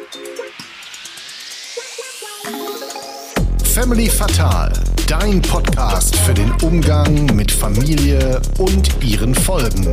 Family Fatal, dein Podcast für den Umgang mit Familie und ihren Folgen.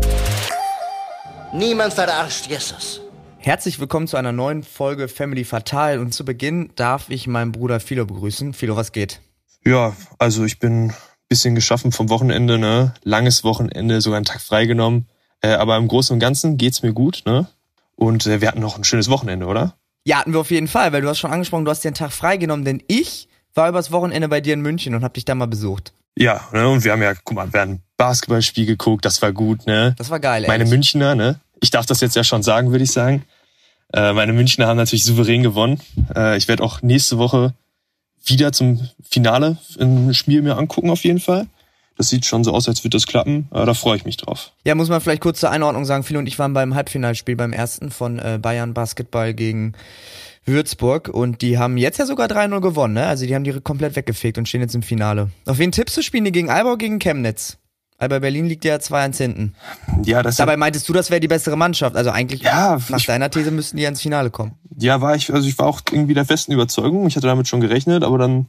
Niemand verarscht Jesus. Herzlich willkommen zu einer neuen Folge Family Fatal und zu Beginn darf ich meinen Bruder Philo begrüßen. Philo, was geht? Ja, also ich bin ein bisschen geschaffen vom Wochenende, ne? Langes Wochenende, sogar einen Tag freigenommen. Aber im Großen und Ganzen geht's mir gut, ne? Und wir hatten noch ein schönes Wochenende, oder? Ja, hatten wir auf jeden Fall, weil du hast schon angesprochen, du hast dir einen Tag freigenommen, denn ich war übers Wochenende bei dir in München und hab dich da mal besucht. Ja, ne? Und wir haben ja, guck mal, wir haben ein Basketballspiel geguckt, das war gut, ne? Das war geil, Meine Münchner, ne? Ich darf das jetzt ja schon sagen, würde ich sagen. Meine Münchner haben natürlich souverän gewonnen. Ich werde auch nächste Woche wieder zum Finale ein Spiel mir angucken, auf jeden Fall. Das sieht schon so aus, als würde das klappen. Da freue ich mich drauf. Ja, muss man vielleicht kurz zur Einordnung sagen, Philo und ich waren beim Halbfinalspiel, beim ersten von Bayern Basketball gegen Würzburg. Und die haben jetzt ja sogar 3-0 gewonnen, ne? Also die haben die komplett weggefegt und stehen jetzt im Finale. Auf wen tippst du, spielen die gegen Albau, gegen Chemnitz? Alba Berlin liegt ja 2-1 hinten. Ja, das Dabei meintest du, das wäre die bessere Mannschaft. Also eigentlich, ja, nach deiner These müssten die ja ins Finale kommen. Ja, ich war auch irgendwie der festen Überzeugung. Ich hatte damit schon gerechnet, aber dann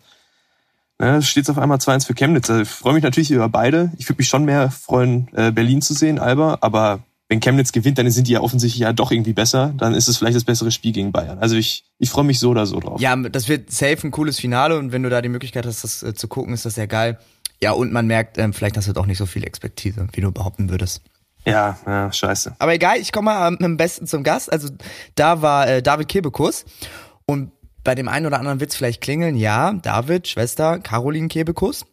steht es auf einmal 2-1 für Chemnitz. Also ich freue mich natürlich über beide. Ich würde mich schon mehr freuen, Berlin zu sehen, Alba. Aber wenn Chemnitz gewinnt, dann sind die ja offensichtlich ja doch irgendwie besser. Dann ist es vielleicht das bessere Spiel gegen Bayern. Also ich freue mich so oder so drauf. Ja, das wird safe ein cooles Finale. Und wenn du da die Möglichkeit hast, das zu gucken, ist das sehr geil. Ja, und man merkt, vielleicht hast du doch nicht so viel Expertise, wie du behaupten würdest. Ja, scheiße. Aber egal, ich komme mal am besten zum Gast. Also da war David Kebekus. Und bei dem einen oder anderen wird's vielleicht klingeln. Ja, David, Schwester, Caroline Kebekus.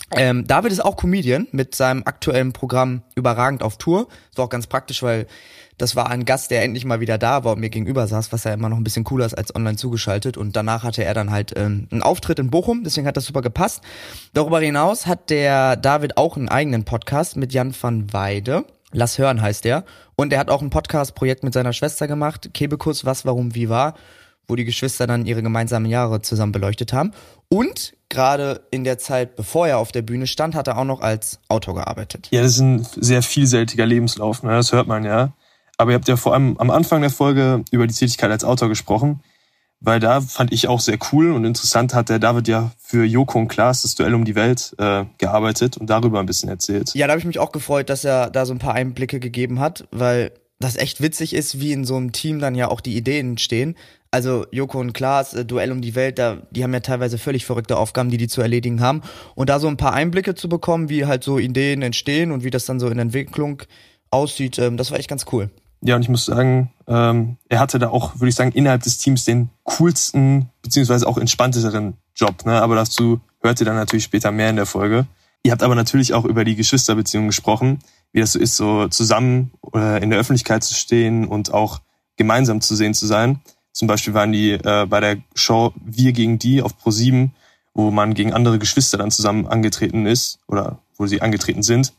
David ist auch Comedian mit seinem aktuellen Programm Überragend auf Tour. Das war auch ganz praktisch, weil das war ein Gast, der endlich mal wieder da war und mir gegenüber saß, was ja immer noch ein bisschen cooler ist als online zugeschaltet. Und danach hatte er dann halt einen Auftritt in Bochum, deswegen hat das super gepasst. Darüber hinaus hat der David auch einen eigenen Podcast mit Jan van Weide. Lass hören heißt der. Und er hat auch ein Podcast-Projekt mit seiner Schwester gemacht, Kebekus, was, warum, wie war, wo die Geschwister dann ihre gemeinsamen Jahre zusammen beleuchtet haben. Und gerade in der Zeit, bevor er auf der Bühne stand, hat er auch noch als Autor gearbeitet. Ja, das ist ein sehr vielseitiger Lebenslauf, ne? Das hört man ja. Aber ihr habt ja vor allem am Anfang der Folge über die Tätigkeit als Autor gesprochen, weil da fand ich auch sehr cool und interessant, hat der David ja für Joko und Klaas das Duell um die Welt gearbeitet und darüber ein bisschen erzählt. Ja, da habe ich mich auch gefreut, dass er da so ein paar Einblicke gegeben hat, weil das echt witzig ist, wie in so einem Team dann ja auch die Ideen entstehen. Also Joko und Klaas, Duell um die Welt, die haben ja teilweise völlig verrückte Aufgaben, die zu erledigen haben. Und da so ein paar Einblicke zu bekommen, wie halt so Ideen entstehen und wie das dann so in Entwicklung aussieht, das war echt ganz cool. Ja, und ich muss sagen, er hatte da auch, würde ich sagen, innerhalb des Teams den coolsten, beziehungsweise auch entspannteren Job, ne? Aber dazu hört ihr dann natürlich später mehr in der Folge. Ihr habt aber natürlich auch über die Geschwisterbeziehung gesprochen, wie das so ist, so zusammen in der Öffentlichkeit zu stehen und auch gemeinsam zu sehen zu sein. Zum Beispiel waren die bei der Show Wir gegen die auf Pro7, wo man gegen andere Geschwister dann zusammen angetreten ist oder wo sie angetreten sind.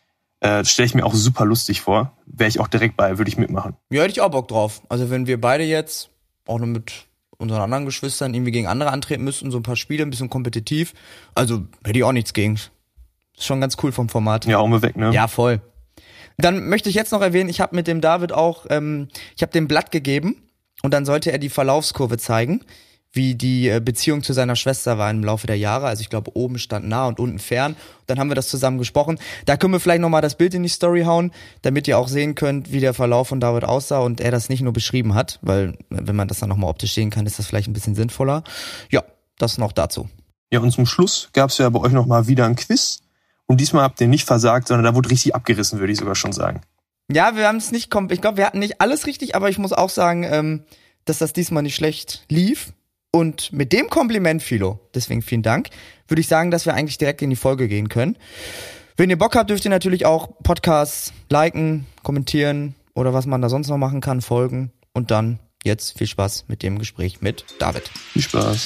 Stelle ich mir auch super lustig vor. Wäre ich auch direkt bei, würde ich mitmachen. Ja, hätte ich auch Bock drauf. Also wenn wir beide jetzt auch noch mit unseren anderen Geschwistern irgendwie gegen andere antreten müssten, so ein paar Spiele, ein bisschen kompetitiv, also hätte ich auch nichts gegen. Ist schon ganz cool vom Format. Ja, Augen weg, ne? Ja, voll. Dann möchte ich jetzt noch erwähnen, ich habe mit dem David auch, ich habe dem Blatt gegeben und dann sollte er die Verlaufskurve zeigen, wie die Beziehung zu seiner Schwester war im Laufe der Jahre. Also ich glaube, oben stand nah und unten fern. Dann haben wir das zusammen gesprochen. Da können wir vielleicht nochmal das Bild in die Story hauen, damit ihr auch sehen könnt, wie der Verlauf von David aussah und er das nicht nur beschrieben hat, weil wenn man das dann nochmal optisch sehen kann, ist das vielleicht ein bisschen sinnvoller. Ja, das noch dazu. Ja, und zum Schluss gab es ja bei euch nochmal wieder ein Quiz. Und diesmal habt ihr nicht versagt, sondern da wurde richtig abgerissen, würde ich sogar schon sagen. Ja, wir haben es nicht, ich glaube, wir hatten nicht alles richtig, aber ich muss auch sagen, dass das diesmal nicht schlecht lief. Und mit dem Kompliment, Philo, deswegen vielen Dank, würde ich sagen, dass wir eigentlich direkt in die Folge gehen können. Wenn ihr Bock habt, dürft ihr natürlich auch Podcasts liken, kommentieren oder was man da sonst noch machen kann, folgen. Und dann jetzt viel Spaß mit dem Gespräch mit David. Viel Spaß.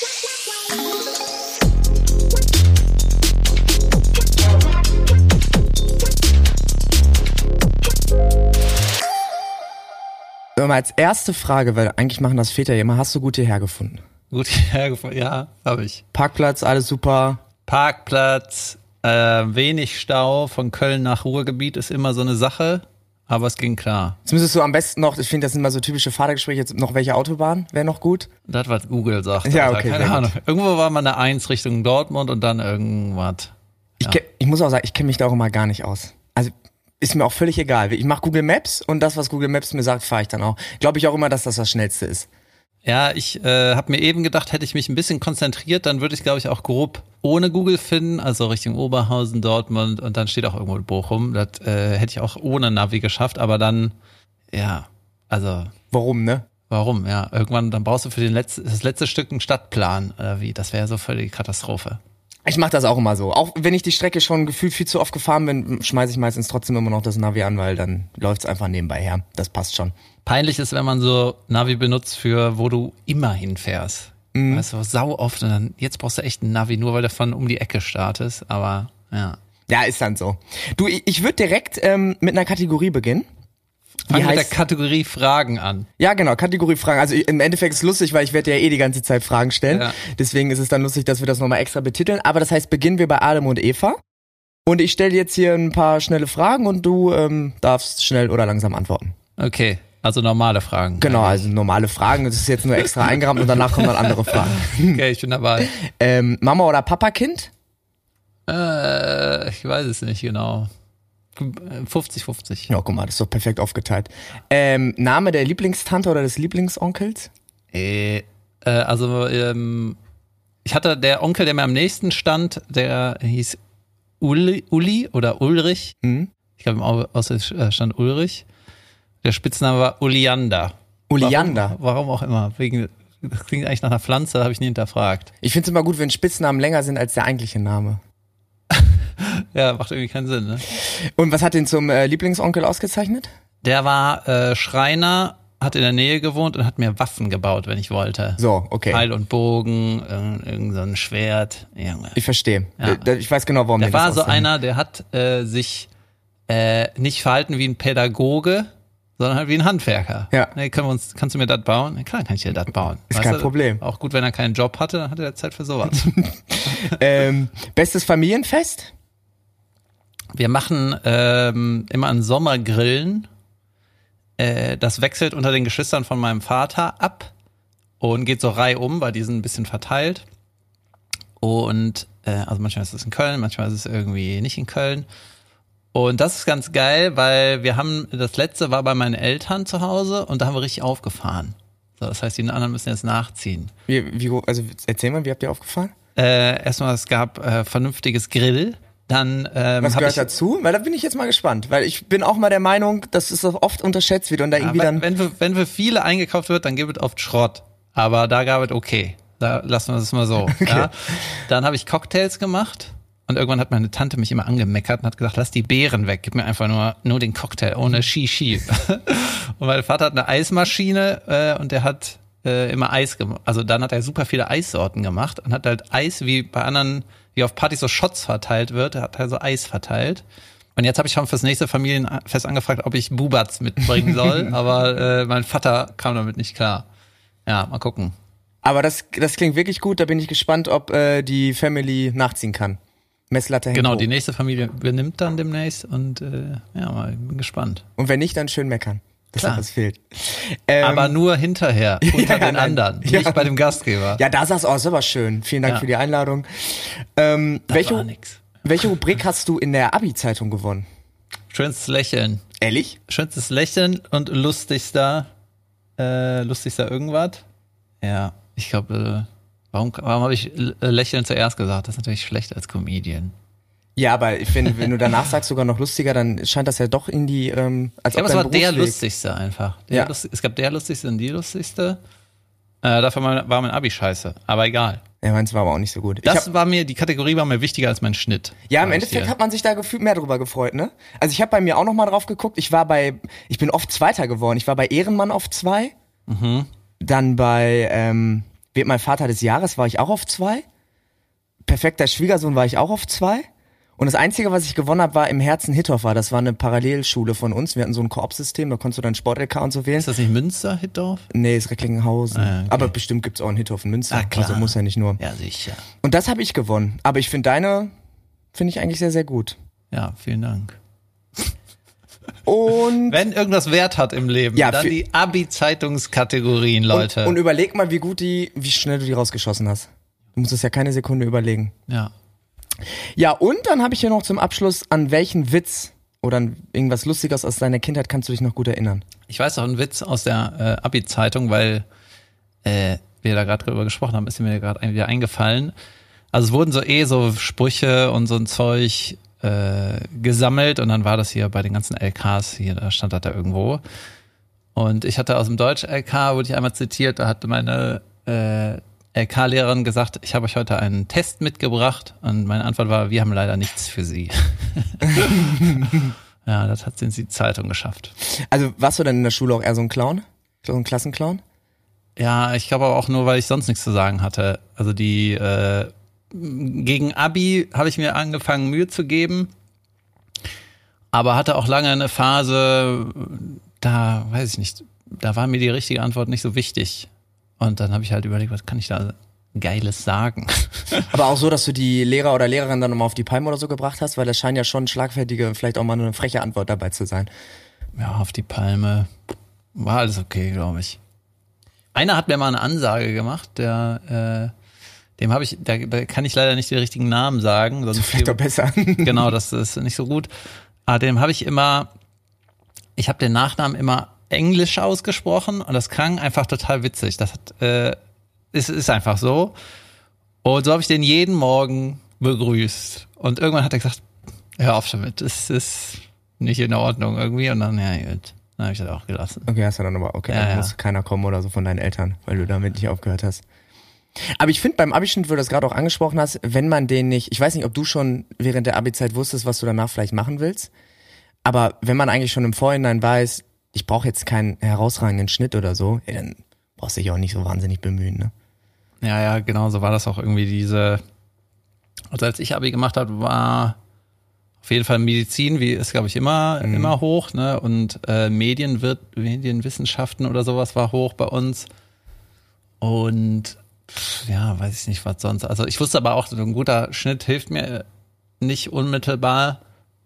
Als erste Frage, weil eigentlich machen das Väter ja immer, hast du gut hierher gefunden? Gut hierher gefunden, ja, habe ich. Parkplatz, alles super? Parkplatz, wenig Stau, von Köln nach Ruhrgebiet ist immer so eine Sache. aber es ging klar. Jetzt müsstest du am besten noch, ich finde, das sind mal so typische Vatergespräche, jetzt noch welche Autobahn wäre noch gut? Das, was Google sagt. Ja, Alter, okay, keine sehr Ahnung. Irgendwo war mal eine 1 Richtung Dortmund und dann irgendwas. Ja. Ich muss auch sagen, ich kenne mich da auch immer gar nicht aus. Also ist mir auch völlig egal. Ich mache Google Maps und das, was Google Maps mir sagt, fahre ich dann auch. Glaube ich auch immer, dass das Schnellste ist. Ja, ich habe mir eben gedacht, hätte ich mich ein bisschen konzentriert, dann würde ich, glaube ich, auch grob ohne Google finden, also Richtung Oberhausen, Dortmund und dann steht auch irgendwo Bochum. Das hätte ich auch ohne Navi geschafft, aber dann, ja, also... Warum, ne? Warum, ja. Irgendwann, dann brauchst du für das letzte Stück einen Stadtplan, oder wie? Das wäre ja so voll die Katastrophe. Ich mache das auch immer so. Auch wenn ich die Strecke schon gefühlt viel zu oft gefahren bin, schmeiße ich meistens trotzdem immer noch das Navi an, weil dann läuft's einfach nebenbei her. Das passt schon. Peinlich ist, wenn man so Navi benutzt für, wo du immer hinfährst. Weißt du, sau oft und dann, jetzt brauchst du echt ein Navi, nur weil du von um die Ecke startest, aber ja. Ja, ist dann so. Du, ich würde direkt mit einer Kategorie beginnen. Fang mit der Kategorie Fragen an. Ja, genau, Kategorie Fragen. Also im Endeffekt ist es lustig, weil ich werde ja die ganze Zeit Fragen stellen. Ja. Deswegen ist es dann lustig, dass wir das nochmal extra betiteln. Aber das heißt, beginnen wir bei Adam und Eva. Und ich stelle jetzt hier ein paar schnelle Fragen und du darfst schnell oder langsam antworten. Okay, also normale Fragen. Genau, also normale Fragen. Das ist jetzt nur extra eingerahmt und danach kommen dann andere Fragen. Okay, ich bin dabei. Mama oder Papa-Kind? Ich weiß es nicht genau. 50-50. Ja, guck mal, das ist doch perfekt aufgeteilt. Name der Lieblingstante oder des Lieblingsonkels? Also ich hatte der Onkel, der mir am nächsten stand, der hieß Uli oder Ulrich. Ich glaube im Ausweis stand Ulrich. Der Spitzname war Uliander. Uliander? Warum auch immer. Das klingt eigentlich nach einer Pflanze, da habe ich nie hinterfragt. Ich finde es immer gut, wenn Spitznamen länger sind als der eigentliche Name. Ja, macht irgendwie keinen Sinn, ne? Und was hat den zum Lieblingsonkel ausgezeichnet? Der war Schreiner, hat in der Nähe gewohnt und hat mir Waffen gebaut, wenn ich wollte. So, okay. Pfeil und Bogen, irgend so ein Schwert. Junge. Ich verstehe. Ja. Ich weiß genau, warum Der der war das so auszeichnet. einer, der hat sich nicht verhalten wie ein Pädagoge, sondern halt wie ein Handwerker. Ja. Nee, kannst du mir das bauen? Ja, klar kann ich dir das bauen. Ist Weißt kein du? Problem. Auch gut, wenn er keinen Job hatte, dann hatte er Zeit für sowas. Bestes Familienfest? Wir machen immer an Sommergrillen. Das wechselt unter den Geschwistern von meinem Vater ab und geht so reihum, weil die sind ein bisschen verteilt. Und also manchmal ist es in Köln, manchmal ist es irgendwie nicht in Köln. Und das ist ganz geil, weil das letzte war bei meinen Eltern zu Hause und da haben wir richtig aufgefahren. So, das heißt, die anderen müssen jetzt nachziehen. Also erzähl mal, wie habt ihr aufgefahren? Erstmal, es gab vernünftiges Grill. Dann Was gehört dazu? Weil da bin ich jetzt mal gespannt. Weil ich bin auch mal der Meinung, dass es oft unterschätzt wird und da irgendwie dann... Wenn für viele eingekauft wird, dann gibt es oft Schrott. Aber da gab es okay. Da lassen wir es mal so. Okay. Ja. Dann habe ich Cocktails gemacht. Und irgendwann hat meine Tante mich immer angemeckert und hat gesagt, lass die Beeren weg, gib mir einfach nur den Cocktail, ohne Shishi. Und mein Vater hat eine Eismaschine und der hat immer Eis gemacht. Also dann hat er super viele Eissorten gemacht und hat halt Eis, wie bei anderen, wie auf Partys so Shots verteilt wird, hat er so Eis verteilt. Und jetzt habe ich schon fürs nächste Familienfest angefragt, ob ich Bubats mitbringen soll, aber mein Vater kam damit nicht klar. Ja, mal gucken. Aber das klingt wirklich gut, da bin ich gespannt, ob die Family nachziehen kann. Messlatte hängt Genau, hoch. die nächste Familie übernimmt dann demnächst und bin gespannt. Und wenn nicht, dann schön meckern. Das Klar. was fehlt. Aber nur hinterher, unter den nein. anderen, nicht bei dem Gastgeber. Ja, da sagst du auch, ist aber schön. Vielen Dank für die Einladung. Das war nix. Welche Rubrik hast du in der Abi-Zeitung gewonnen? Schönstes Lächeln. Ehrlich? Schönstes Lächeln und lustigster irgendwas. Ja, ich glaube, warum habe ich Lächeln zuerst gesagt? Das ist natürlich schlecht als Comedian. Ja, aber ich finde, wenn du danach sagst sogar noch lustiger, dann scheint das ja doch in die, als Ja, ob aber es war dein der Berufsweg- lustigste einfach. Es gab der lustigste und die lustigste. Dafür war mein Abi scheiße, aber egal. Ja, meins war aber auch nicht so gut. Die Kategorie war mir wichtiger als mein Schnitt. Ja, im Endeffekt hat man sich da gefühlt mehr drüber gefreut, ne? Also ich habe bei mir auch noch mal drauf geguckt. Ich bin oft Zweiter geworden. Ich war bei Ehrenmann auf 2. Dann bei Wird mein Vater des Jahres war ich auch auf 2. Perfekter Schwiegersohn war ich auch auf 2. Und das Einzige, was ich gewonnen habe, war im Herzen Hittorfer. Das war eine Parallelschule von uns. Wir hatten so ein Koop-System, da konntest du dann Sport-LK und so wählen. Ist das nicht Münster, Hittorf? Nee, ist Recklinghausen. Ah, okay. Aber bestimmt gibt's auch einen Hittorf in Münster. Ah, klar. Also muss ja nicht nur. Ja, sicher. Und das habe ich gewonnen. Aber ich finde deine, finde ich eigentlich sehr, sehr gut. Ja, vielen Dank. Und Wenn irgendwas Wert hat im Leben, Ja, dann für- die Abi-Zeitungskategorien, Leute. Und überleg mal, wie schnell du die rausgeschossen hast. Du musst es ja keine Sekunde überlegen. ja. Ja, und dann habe ich hier noch zum Abschluss, an welchen Witz oder an irgendwas Lustiges aus deiner Kindheit kannst du dich noch gut erinnern? Ich weiß auch einen Witz aus der Abi-Zeitung, weil wir da gerade drüber gesprochen haben, ist mir gerade wieder eingefallen. Also es wurden so Sprüche und so ein Zeug gesammelt und dann war das hier bei den ganzen LKs, hier, da stand das da irgendwo. Und ich hatte aus dem Deutsch-LK, wurde ich einmal zitiert, da hatte meine LK-Lehrerin gesagt, ich habe euch heute einen Test mitgebracht und meine Antwort war, wir haben leider nichts für Sie. Ja, das hat sie in die Zeitung geschafft. Also warst du dann in der Schule auch eher so ein Clown? So ein Klassenclown? Ja, ich glaube aber auch nur, weil ich sonst nichts zu sagen hatte. Also gegen Abi habe ich mir angefangen, Mühe zu geben, aber hatte auch lange eine Phase, da weiß ich nicht, da war mir die richtige Antwort nicht so wichtig. Und dann habe ich halt überlegt, was kann ich da Geiles sagen? Aber auch so, dass du die Lehrer oder Lehrerin dann nochmal auf die Palme oder so gebracht hast, weil das scheint ja schon schlagfertige, vielleicht auch mal eine freche Antwort dabei zu sein. Ja, auf die Palme. War alles okay, glaube ich. Einer hat mir mal eine Ansage gemacht, da kann ich leider nicht den richtigen Namen sagen. Sonst Vielleicht doch besser. Genau, das ist nicht so gut. Aber dem habe ich habe den Nachnamen immer Englisch ausgesprochen und das klang einfach total witzig. Das ist einfach so. Und so habe ich den jeden Morgen begrüßt. Und irgendwann hat er gesagt, hör auf damit, das ist nicht in Ordnung irgendwie. Und dann, ja gut, dann habe ich das auch gelassen. Okay, hast du dann aber, okay, Ja, dann muss keiner kommen oder so von deinen Eltern, weil du damit nicht aufgehört hast. Aber ich finde beim Abischnitt, wo du das gerade auch angesprochen hast, wenn man den nicht, ich weiß nicht, ob du schon während der Abi-Zeit wusstest, was du danach vielleicht machen willst, aber wenn man eigentlich schon im Vorhinein weiß, ich brauche jetzt keinen herausragenden Schnitt oder so, ja, dann brauchst du dich auch nicht so wahnsinnig bemühen, ne? Ja, genau, so war das auch irgendwie also als ich Abi gemacht habe, war auf jeden Fall Medizin, wie ist, glaube ich, immer hoch, ne? Und Medienwissenschaften oder sowas war hoch bei uns. Und ja, weiß ich nicht, was sonst. Also ich wusste aber auch, so ein guter Schnitt hilft mir nicht unmittelbar.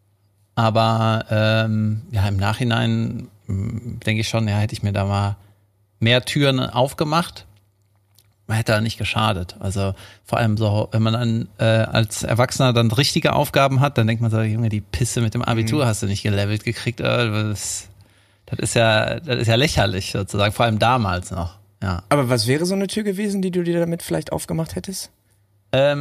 Aber ja, im Nachhinein denke ich schon, ja, hätte ich mir da mal mehr Türen aufgemacht. Man hätte da nicht geschadet. Also vor allem so, wenn man dann als Erwachsener dann richtige Aufgaben hat, dann denkt man so, Junge, die Pisse mit dem Abitur hast du nicht gelevelt gekriegt. Das ist ja lächerlich sozusagen, vor allem damals noch. Ja. Aber was wäre so eine Tür gewesen, die du dir damit vielleicht aufgemacht hättest? Ja,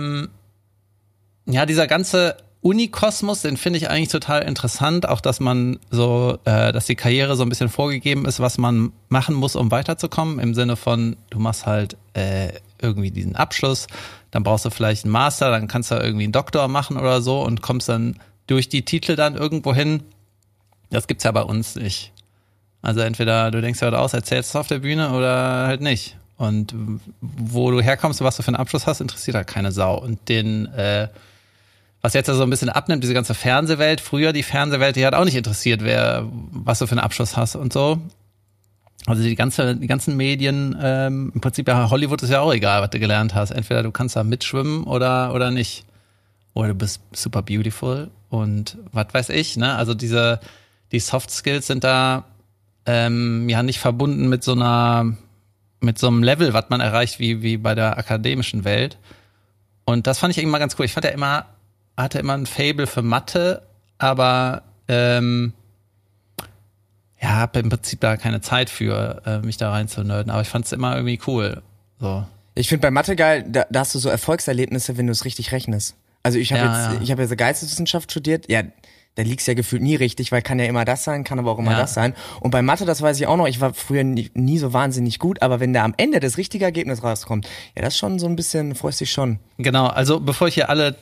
dieser ganze Unikosmos, den finde ich eigentlich total interessant, auch dass man so, dass die Karriere so ein bisschen vorgegeben ist, was man machen muss, um weiterzukommen, im Sinne von, du machst halt irgendwie diesen Abschluss, dann brauchst du vielleicht einen Master, dann kannst du irgendwie einen Doktor machen oder so und kommst dann durch die Titel dann irgendwo hin. Das gibt's ja bei uns nicht. Also entweder du denkst ja was aus, erzählst es auf der Bühne oder halt nicht. Und wo du herkommst und was du für einen Abschluss hast, interessiert halt keine Sau. Und was jetzt so ein bisschen abnimmt, diese ganze Fernsehwelt, früher die Fernsehwelt, die hat auch nicht interessiert, was du für einen Abschluss hast und so. Also die ganzen Medien, im Prinzip ja, Hollywood ist ja auch egal, was du gelernt hast. Entweder du kannst da mitschwimmen oder nicht. Oder du bist super beautiful und was weiß ich, ne? Also die Soft Skills sind da ja nicht verbunden mit so einem Level, was man erreicht, wie bei der akademischen Welt. Und das fand ich immer ganz cool. Ich fand hatte immer ein Faible für Mathe, aber habe im Prinzip da keine Zeit für, mich da rein zu nerden. Aber ich fand es immer irgendwie cool. So. Ich finde bei Mathe geil, da hast du so Erfolgserlebnisse, wenn du es richtig rechnest. Also ich habe ich habe ja so Geisteswissenschaft studiert, ja, da liegt's ja gefühlt nie richtig, weil kann ja immer das sein, kann aber auch immer das sein. Und bei Mathe, das weiß ich auch noch, ich war früher nie so wahnsinnig gut, aber wenn da am Ende das richtige Ergebnis rauskommt, ja, das ist schon so ein bisschen, freust dich schon. Genau, also bevor ich hier alle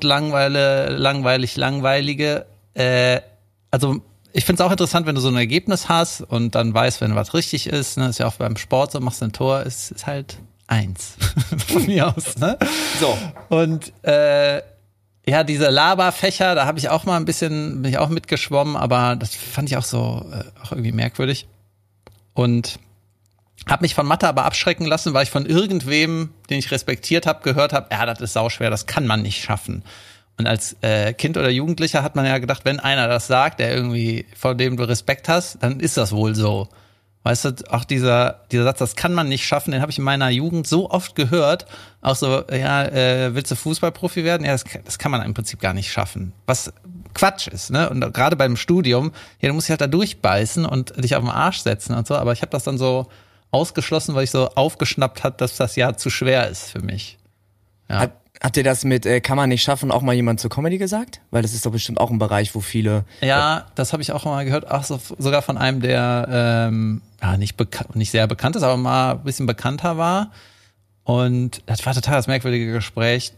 langweilige, also ich find's auch interessant, wenn du so ein Ergebnis hast und dann weißt, wenn was richtig ist, ne, ist ja auch beim Sport so, machst du ein Tor, ist halt 1 von mir aus, ne? So. Und ja, diese Laberfächer, da habe ich auch mal bin ich auch mitgeschwommen, aber das fand ich auch so auch irgendwie merkwürdig. Und habe mich von Mathe aber abschrecken lassen, weil ich von irgendwem, den ich respektiert habe, gehört habe, ja, das ist sauschwer, das kann man nicht schaffen. Und als Kind oder Jugendlicher hat man ja gedacht, wenn einer das sagt, der irgendwie, vor dem du Respekt hast, dann ist das wohl so. Weißt du, auch dieser Satz, das kann man nicht schaffen, den habe ich in meiner Jugend so oft gehört. Auch so, ja, willst du Fußballprofi werden? Ja, das kann man im Prinzip gar nicht schaffen. Was Quatsch ist, ne? Und gerade beim Studium, ja, du musst dich halt da durchbeißen und dich auf den Arsch setzen und so. Aber ich habe das dann so ausgeschlossen, weil ich so aufgeschnappt habe, dass das ja zu schwer ist für mich. Ja. Habt ihr das mit kann man nicht schaffen auch mal jemand zur Comedy gesagt? Weil das ist doch bestimmt auch ein Bereich, wo viele... Ja, das habe ich auch mal gehört. Ach, sogar von einem, der nicht sehr bekannt ist, aber mal ein bisschen bekannter war. Und das war total das merkwürdige Gespräch.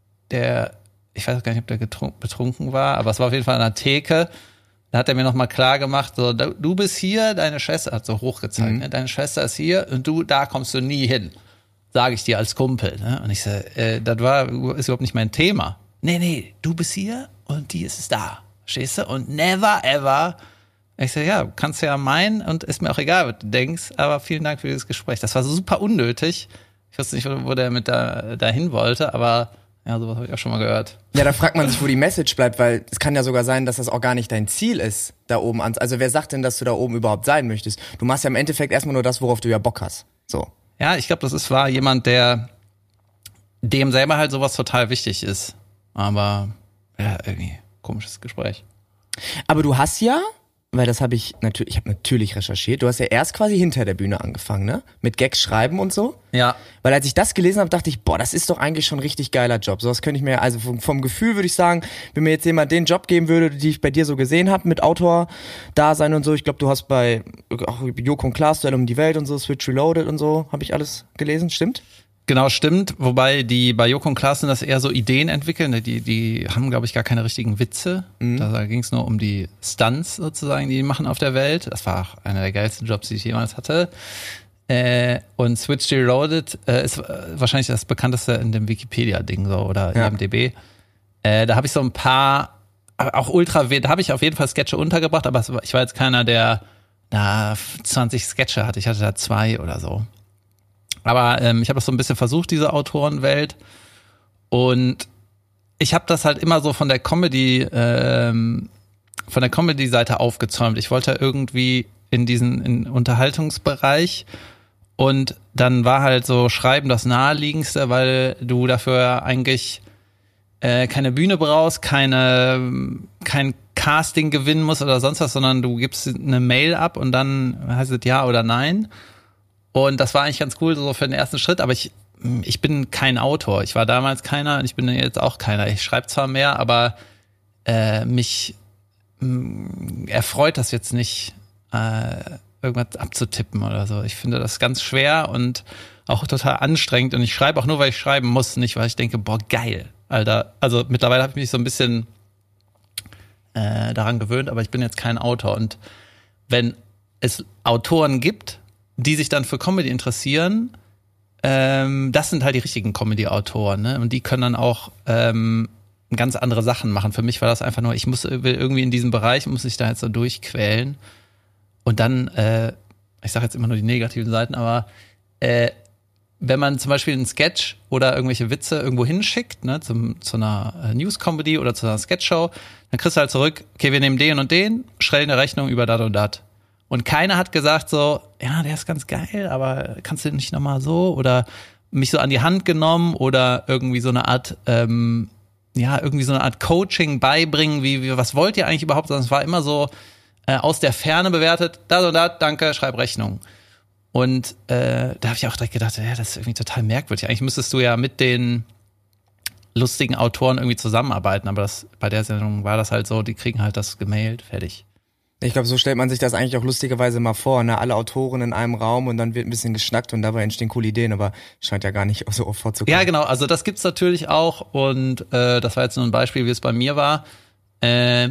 Ich weiß gar nicht, ob der betrunken war, aber es war auf jeden Fall an der Theke. Da hat er mir nochmal klar gemacht, so, du bist hier, deine Schwester, hat so hochgezeigt, ne? Deine Schwester ist hier und da kommst du nie hin. Sage ich dir als Kumpel. Ne? Und ich so, das ist überhaupt nicht mein Thema. Nee, du bist hier und die ist da. Verstehst du? Und never ever. Ich so, ja, kannst du ja meinen und ist mir auch egal, was du denkst, aber vielen Dank für dieses Gespräch. Das war super unnötig. Ich wusste nicht, wo der mit dahin wollte, aber ja, sowas habe ich auch schon mal gehört. Ja, da fragt man sich, wo die Message bleibt, weil es kann ja sogar sein, dass das auch gar nicht dein Ziel ist, da oben an. Also wer sagt denn, dass du da oben überhaupt sein möchtest? Du machst ja im Endeffekt erstmal nur das, worauf du ja Bock hast. So. Ja, ich glaube, war jemand, dem selber halt sowas total wichtig ist. Aber ja, irgendwie komisches Gespräch. Aber du hast ja, weil das habe ich natürlich recherchiert, du hast ja erst quasi hinter der Bühne angefangen, ne? Mit Gags schreiben und so. Ja. Weil als ich das gelesen habe, dachte ich, boah, das ist doch eigentlich schon ein richtig geiler Job. Sowas könnte ich mir, also vom Gefühl würde ich sagen, wenn mir jetzt jemand den Job geben würde, die ich bei dir so gesehen habe, mit Autor-Dasein und so, ich glaube, du hast bei auch Joko und Klaas, Duell um die Welt und so, Switch Reloaded und so, habe ich alles gelesen, stimmt? Genau, stimmt. Wobei die bei Joko und Klaas sind das eher so Ideen entwickeln. Die haben, glaube ich, gar keine richtigen Witze. Da ging es nur um die Stunts sozusagen, die machen auf der Welt. Das war auch einer der geilsten Jobs, die ich jemals hatte. Und Switch Reloaded ist wahrscheinlich das bekannteste in dem Wikipedia-Ding so oder IMDb. Da habe ich so ein paar, auch da habe ich auf jeden Fall Sketche untergebracht, aber ich war jetzt keiner, der 20 Sketche hatte. Ich hatte da 2 oder so. Aber ich habe das so ein bisschen versucht, diese Autorenwelt. Und ich habe das halt immer so von der Comedy-Seite aufgezäumt. Ich wollte irgendwie in Unterhaltungsbereich. Und dann war halt so Schreiben das Naheliegendste, weil du dafür eigentlich keine Bühne brauchst, kein Casting gewinnen musst oder sonst was, sondern du gibst eine Mail ab und dann heißt es ja oder nein. Und das war eigentlich ganz cool so für den ersten Schritt, aber ich bin kein Autor. Ich war damals keiner und ich bin jetzt auch keiner. Ich schreibe zwar mehr, aber mich erfreut das jetzt nicht, irgendwas abzutippen oder so. Ich finde das ganz schwer und auch total anstrengend und ich schreibe auch nur, weil ich schreiben muss, nicht weil ich denke, boah, geil, Alter. Also mittlerweile habe ich mich so ein bisschen daran gewöhnt, aber ich bin jetzt kein Autor. Und wenn es Autoren gibt, die sich dann für Comedy interessieren, das sind halt die richtigen Comedy-Autoren, ne? Und die können dann auch ganz andere Sachen machen. Für mich war das einfach nur, will irgendwie in diesem Bereich, muss ich da jetzt so durchquälen. Und dann, ich sage jetzt immer nur die negativen Seiten, aber wenn man zum Beispiel einen Sketch oder irgendwelche Witze irgendwo hinschickt, ne, zu einer News-Comedy oder zu einer Sketchshow, dann kriegst du halt zurück, okay, wir nehmen den und den, stellen eine Rechnung über dat und dat. Und keiner hat gesagt so, ja, der ist ganz geil, aber kannst du nicht nochmal so? Oder mich so an die Hand genommen oder irgendwie so eine Art, irgendwie so eine Art Coaching beibringen, wie was wollt ihr eigentlich überhaupt? Sondern es war immer so aus der Ferne bewertet, das und das, danke, schreib Rechnung. Und da habe ich auch direkt gedacht, ja, das ist irgendwie total merkwürdig. Eigentlich müsstest du ja mit den lustigen Autoren irgendwie zusammenarbeiten, aber bei der Sendung war das halt so, die kriegen halt das gemailt, fertig. Ich glaube, so stellt man sich das eigentlich auch lustigerweise mal vor, ne? Alle Autoren in einem Raum und dann wird ein bisschen geschnackt und dabei entstehen coole Ideen, aber scheint ja gar nicht so oft vorzukommen. Ja, genau, also das gibt's natürlich auch und das war jetzt nur ein Beispiel, wie es bei mir war. Es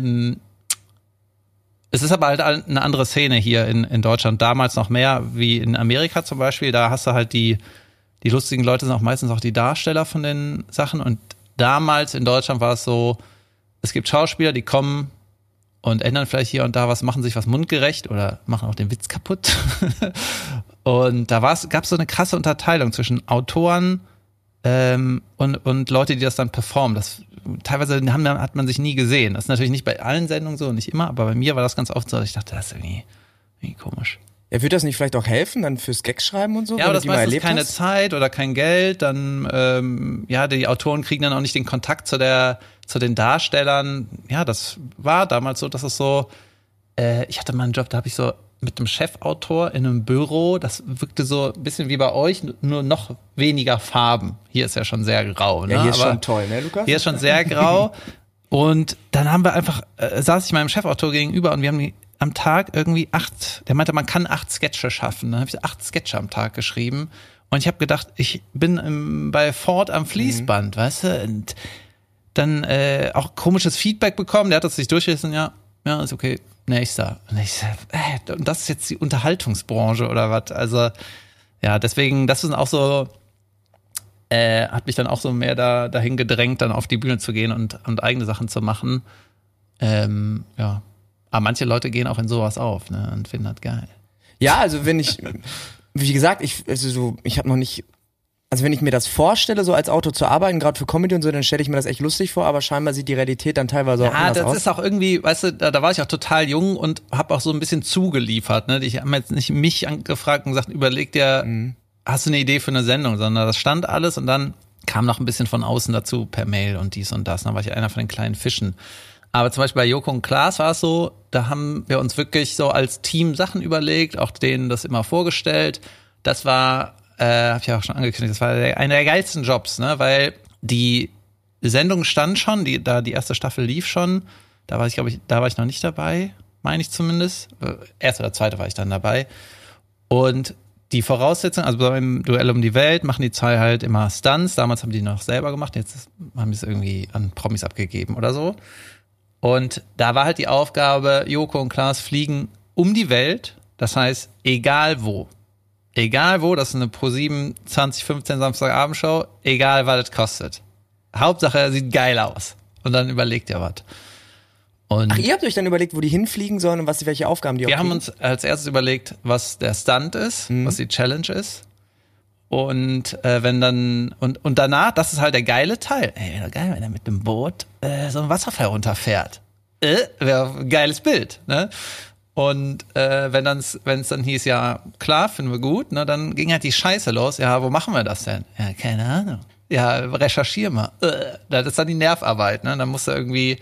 ist aber halt eine andere Szene hier in Deutschland, damals noch mehr wie in Amerika zum Beispiel, da hast du halt die lustigen Leute sind auch meistens auch die Darsteller von den Sachen und damals in Deutschland war es so, es gibt Schauspieler, die kommen und ändern vielleicht hier und da was, machen sich was mundgerecht oder machen auch den Witz kaputt. Und da gab es so eine krasse Unterteilung zwischen Autoren und Leute, die das dann performen. Das teilweise hat man sich nie gesehen. Das ist natürlich nicht bei allen Sendungen so, nicht immer, aber bei mir war das ganz oft so, dass ich dachte, das ist irgendwie komisch. Ja, wird das nicht vielleicht auch helfen, dann fürs Gag schreiben und so? Ja, aber das meistens keine Zeit oder kein Geld, dann, die Autoren kriegen dann auch nicht den Kontakt zu den Darstellern. Ja, das war damals so, dass es so, ich hatte mal einen Job, da habe ich so mit einem Chefautor in einem Büro, das wirkte so ein bisschen wie bei euch, nur noch weniger Farben. Hier ist ja schon sehr grau, ne? Ja, hier ist schon toll, ne, Lukas? Hier ist schon sehr grau. Und dann haben wir einfach, saß ich meinem Chefautor gegenüber und wir haben am Tag irgendwie 8, der meinte, man kann 8 Sketche schaffen. Dann habe ich 8 Sketche am Tag geschrieben. Und ich habe gedacht, ich bin bei Ford am Fließband, weißt du? Und dann auch komisches Feedback bekommen. Der hat das sich durchgelesen, ja, ist okay, nächster. Und ich sag, und das ist jetzt die Unterhaltungsbranche oder was? Also, ja, deswegen, das ist auch so, hat mich dann auch so mehr dahin gedrängt, dann auf die Bühne zu gehen und eigene Sachen zu machen. Ja. Aber manche Leute gehen auch in sowas auf, ne, und finden das geil. Ja, also wenn wie gesagt, ich habe noch nicht, also wenn ich mir das vorstelle, so als Autor zu arbeiten, gerade für Comedy und so, dann stelle ich mir das echt lustig vor, aber scheinbar sieht die Realität dann teilweise auch anders aus. Ja, das ist auch irgendwie, weißt du, da war ich auch total jung und habe auch so ein bisschen zugeliefert, ne. Ich habe jetzt nicht mich angefragt und gesagt, überleg dir, hast du eine Idee für eine Sendung, sondern das stand alles und dann kam noch ein bisschen von außen dazu per Mail und dies und das. Dann war ich einer von den kleinen Fischen. Aber zum Beispiel bei Joko und Klaas war es so, da haben wir uns wirklich so als Team Sachen überlegt, auch denen das immer vorgestellt. Das war, habe ich ja auch schon angekündigt, das war einer der geilsten Jobs, ne, weil die Sendung stand schon, die erste Staffel lief schon. Da war ich noch nicht dabei, meine ich zumindest. Erste oder zweite war ich dann dabei. Und die Voraussetzung, also beim Duell um die Welt machen die zwei halt immer Stunts. Damals haben die noch selber gemacht, jetzt haben die es irgendwie an Promis abgegeben oder so. Und da war halt die Aufgabe, Joko und Klaas fliegen um die Welt. Das heißt, egal wo, das ist eine ProSieben 2015 Samstagabendshow, egal was das kostet. Hauptsache, er sieht geil aus. Und dann überlegt er was. Ach, ihr habt euch dann überlegt, wo die hinfliegen sollen und welche Aufgaben die auch kriegen? Wir haben uns als erstes überlegt, was der Stunt ist, was die Challenge ist. Und wenn dann und danach, das ist halt der geile Teil. Ey, wäre geil, wenn er mit dem Boot so einen Wasserfall runterfährt. Wäre ein geiles Bild, ne? Und wenn es dann hieß, ja, klar, finden wir gut, ne, dann ging halt die Scheiße los. Ja, wo machen wir das denn? Ja, keine Ahnung. Ja, recherchier mal. Das ist dann die Nervarbeit, ne? Dann musst du irgendwie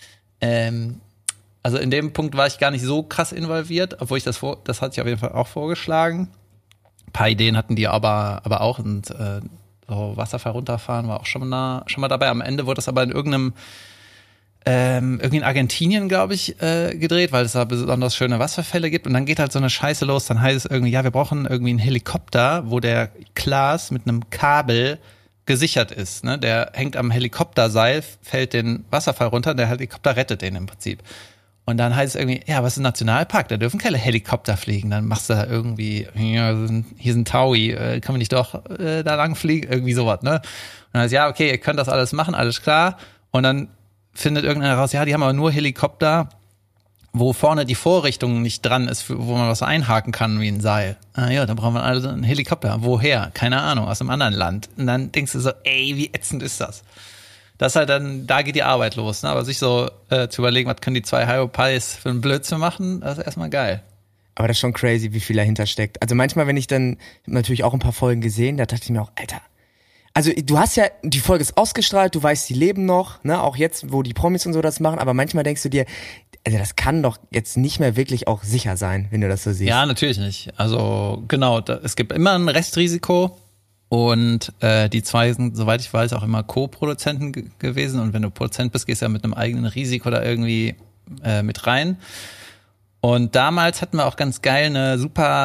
also in dem Punkt war ich gar nicht so krass involviert, obwohl ich das hatte ich auf jeden Fall auch vorgeschlagen. Ein paar Ideen hatten die aber auch und so Wasserfall runterfahren war auch schon mal dabei. Am Ende wurde das aber in irgendwie in Argentinien, glaube ich, gedreht, weil es da besonders schöne Wasserfälle gibt. Und dann geht halt so eine Scheiße los. Dann heißt es irgendwie, ja, wir brauchen irgendwie einen Helikopter, wo der Klaas mit einem Kabel gesichert ist. Ne? Der hängt am Helikopterseil, fällt den Wasserfall runter, der Helikopter rettet den im Prinzip. Und dann heißt es irgendwie, ja, was ist ein Nationalpark? Da dürfen keine Helikopter fliegen. Dann machst du da irgendwie, ja, hier ist ein Taui, können wir nicht doch da lang fliegen? Irgendwie sowas, ne? Und dann heißt, ja, okay, ihr könnt das alles machen, alles klar. Und dann findet irgendeiner raus, ja, die haben aber nur Helikopter, wo vorne die Vorrichtung nicht dran ist, wo man was einhaken kann wie ein Seil. Ah ja, dann brauchen wir also einen Helikopter. Woher? Keine Ahnung, aus einem anderen Land. Und dann denkst du so, ey, wie ätzend ist das? Das halt dann, da geht die Arbeit los, ne? Aber sich so zu überlegen, was können die zwei Hyopies für einen Blödsinn machen, das ist erstmal geil. Aber das ist schon crazy, wie viel dahinter steckt. Also manchmal, wenn ich dann, ich habe natürlich auch ein paar Folgen gesehen, da dachte ich mir auch, Alter, also du hast ja, die Folge ist ausgestrahlt, du weißt, die leben noch, ne, auch jetzt, wo die Promis und so das machen, aber manchmal denkst du dir, also das kann doch jetzt nicht mehr wirklich auch sicher sein, wenn du das so siehst. Ja, natürlich nicht. Also genau, es gibt immer ein Restrisiko und die zwei sind, soweit ich weiß, auch immer Co-Produzenten gewesen und wenn du Produzent bist, gehst du ja mit einem eigenen Risiko da irgendwie mit rein. Und damals hatten wir auch ganz geil eine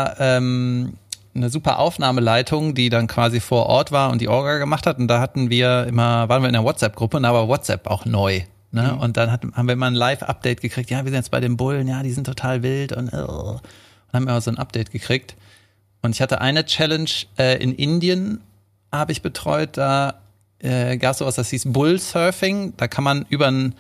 super Aufnahmeleitung, die dann quasi vor Ort war und die Orga gemacht hat. Und da waren wir in einer WhatsApp-Gruppe und da war WhatsApp auch neu. Ne? Mhm. Und dann haben wir mal ein Live-Update gekriegt. Ja, wir sind jetzt bei den Bullen. Ja, die sind total wild. Und dann haben wir so ein Update gekriegt. Und ich hatte eine Challenge in Indien, habe ich betreut. Da gab es sowas, das hieß Bullsurfing. Da kann man über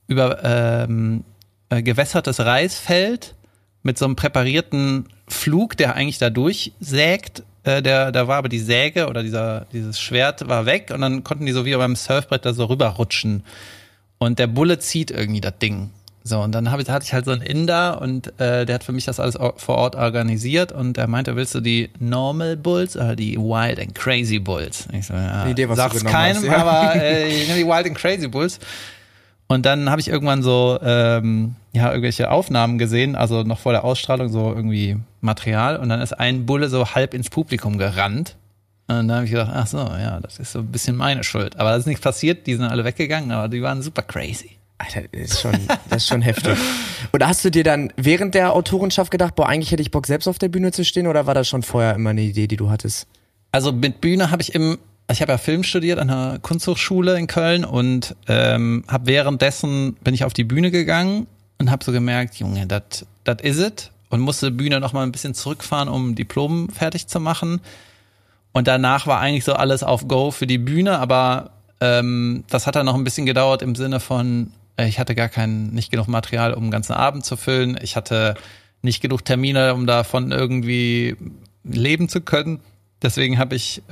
gewässertes Reisfeld mit so einem präparierten Flug, der eigentlich da durchsägt, da war aber die Säge oder dieses Schwert war weg und dann konnten die so wie beim Surfbrett da so rüberrutschen. Und der Bulle zieht irgendwie das Ding. So, und dann hatte ich halt so einen Inder und der hat für mich das alles vor Ort organisiert und er meinte, willst du die Normal Bulls oder die Wild and Crazy Bulls? Ich so, ja, Idee, was sag's du genommen keinem, hast, ja. aber ich nehme die Wild and Crazy Bulls. Und dann habe ich irgendwann so irgendwelche Aufnahmen gesehen, also noch vor der Ausstrahlung so irgendwie Material und dann ist ein Bulle so halb ins Publikum gerannt. Und dann habe ich gedacht, ach so, ja, das ist so ein bisschen meine Schuld. Aber da ist nichts passiert, die sind alle weggegangen, aber die waren super crazy. Alter, das ist schon heftig. Oder hast du dir dann während der Autorenschaft gedacht, boah, eigentlich hätte ich Bock, selbst auf der Bühne zu stehen, oder war das schon vorher immer eine Idee, die du hattest? Also mit Bühne habe ich habe ja Film studiert an der Kunsthochschule in Köln und habe währenddessen bin ich auf die Bühne gegangen und habe so gemerkt, Junge, das is it, und musste Bühne noch mal ein bisschen zurückfahren, um Diplom fertig zu machen. Und danach war eigentlich so alles auf Go für die Bühne, aber das hat dann noch ein bisschen gedauert im Sinne von, ich hatte nicht genug Material, um den ganzen Abend zu füllen. Ich hatte nicht genug Termine, um davon irgendwie leben zu können. Deswegen habe ich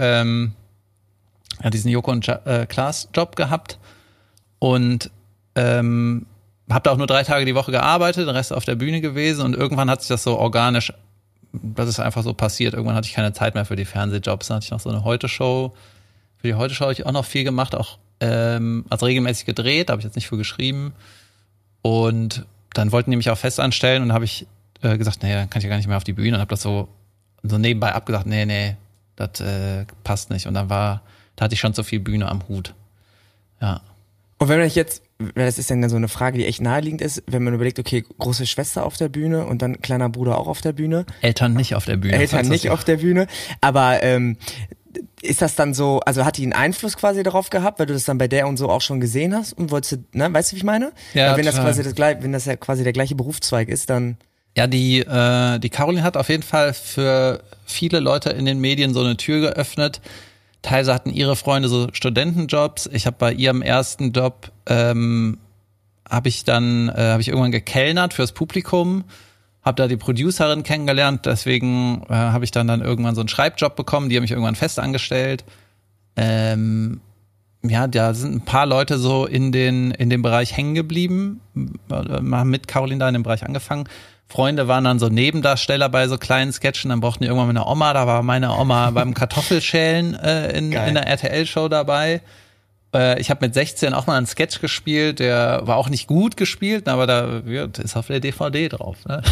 diesen Joko und Klaas Job gehabt und habe da auch nur 3 Tage die Woche gearbeitet, den Rest auf der Bühne gewesen und irgendwann hat sich das so organisch, das ist einfach so passiert. Irgendwann hatte ich keine Zeit mehr für die Fernsehjobs. Dann hatte ich noch so eine Heute-Show. Für die Heute-Show habe ich auch noch viel gemacht, auch also regelmäßig gedreht, da habe ich jetzt nicht für geschrieben. Und dann wollten die mich auch fest anstellen und dann habe ich gesagt, nee, dann kann ich ja gar nicht mehr auf die Bühne und habe das so nebenbei abgesagt, nee, das passt nicht. Und da hatte ich schon so viel Bühne am Hut. Ja. Und wenn man jetzt, das ist dann so eine Frage, die echt naheliegend ist, wenn man überlegt, okay, große Schwester auf der Bühne und dann kleiner Bruder auch auf der Bühne. Eltern nicht auf der Bühne. Eltern nicht auf der Bühne. Aber ist das dann so, also hat die einen Einfluss quasi darauf gehabt, weil du das dann bei der und so auch schon gesehen hast und wolltest du, ne, weißt du, wie ich meine? Ja, wenn das ja quasi der gleiche Berufszweig ist, dann. Ja, die Caroline hat auf jeden Fall für viele Leute in den Medien so eine Tür geöffnet. Teilweise hatten ihre Freunde so Studentenjobs. Ich habe bei ihrem ersten Job habe ich irgendwann gekellnert fürs Publikum. Habe da die Producerin kennengelernt, deswegen habe ich dann irgendwann so einen Schreibjob bekommen, die haben mich irgendwann fest angestellt. Da sind ein paar Leute so in dem Bereich hängen geblieben, haben mit Caroline da in dem Bereich angefangen. Freunde waren dann so Nebendarsteller bei so kleinen Sketchen, dann brauchten die irgendwann eine Oma, da war meine Oma beim Kartoffelschälen in der RTL-Show dabei. Ich habe mit 16 auch mal einen Sketch gespielt, der war auch nicht gut gespielt, aber da ist auf der DVD drauf. Ne?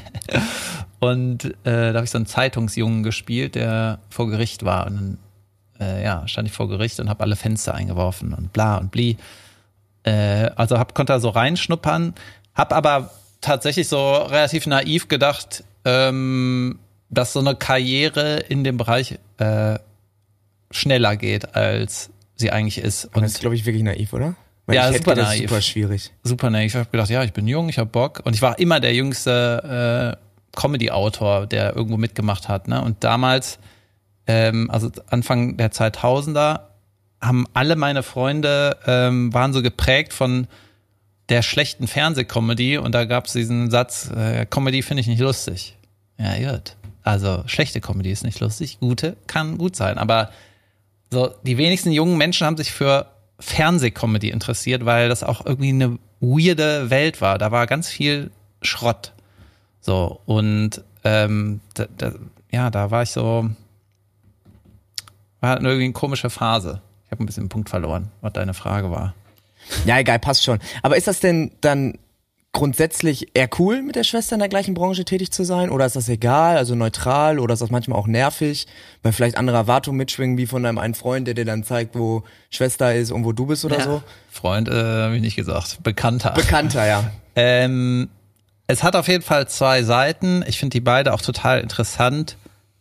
Und da habe ich so einen Zeitungsjungen gespielt, der vor Gericht war. Und dann stand ich vor Gericht und habe alle Fenster eingeworfen und bla und bli. Also konnte da so reinschnuppern, habe aber tatsächlich so relativ naiv gedacht, dass so eine Karriere in dem Bereich schneller geht, als sie eigentlich ist. Und das ist, glaube ich, wirklich naiv, oder? Weil ja, super das naiv. Super schwierig. Super naiv. Ich habe gedacht, ja, ich bin jung, ich habe Bock. Und ich war immer der jüngste Comedy-Autor, der irgendwo mitgemacht hat. Ne? Und damals, also Anfang der 2000er, haben alle meine Freunde, waren so geprägt von der schlechten Fernsehcomedy. Und da gab es diesen Satz, Comedy finde ich nicht lustig. Ja, gut. Also schlechte Comedy ist nicht lustig, gute kann gut sein. Aber so, die wenigsten jungen Menschen haben sich für Fernsehcomedy interessiert, weil das auch irgendwie eine weirde Welt war. Da war ganz viel Schrott. So, und da war ich so, war irgendwie eine komische Phase. Ich habe ein bisschen den Punkt verloren, was deine Frage war. Ja, egal, passt schon. Aber ist das denn dann grundsätzlich eher cool, mit der Schwester in der gleichen Branche tätig zu sein? Oder ist das egal, also neutral? Oder ist das manchmal auch nervig, weil vielleicht andere Erwartungen mitschwingen, wie von deinem einen Freund, der dir dann zeigt, wo Schwester ist und wo du bist oder so? Freund, habe ich nicht gesagt. Bekannter. Bekannter, ja. Es hat auf jeden Fall 2 Seiten. Ich finde die beide auch total interessant.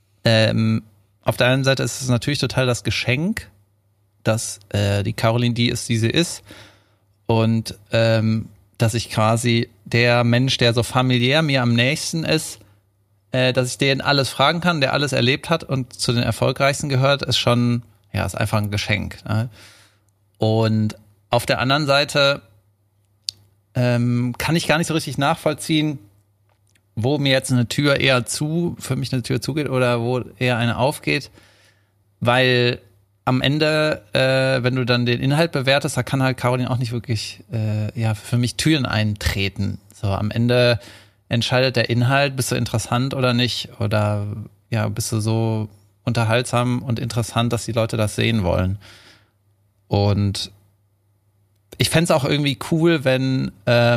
Auf der einen Seite ist es natürlich total das Geschenk, dass die Caroline die ist, die sie ist. Und dass ich quasi der Mensch, der so familiär mir am nächsten ist, dass ich den alles fragen kann, der alles erlebt hat und zu den Erfolgreichsten gehört, ist schon, ja, ist einfach ein Geschenk. Ne? Und auf der anderen Seite kann ich gar nicht so richtig nachvollziehen, wo mir jetzt für mich eine Tür zugeht oder wo eher eine aufgeht, weil am Ende, wenn du dann den Inhalt bewertest, da kann halt Caroline auch nicht wirklich, für mich Türen eintreten. So, am Ende entscheidet der Inhalt, bist du interessant oder nicht, oder ja, bist du so unterhaltsam und interessant, dass die Leute das sehen wollen. Und ich fänd's auch irgendwie cool, wenn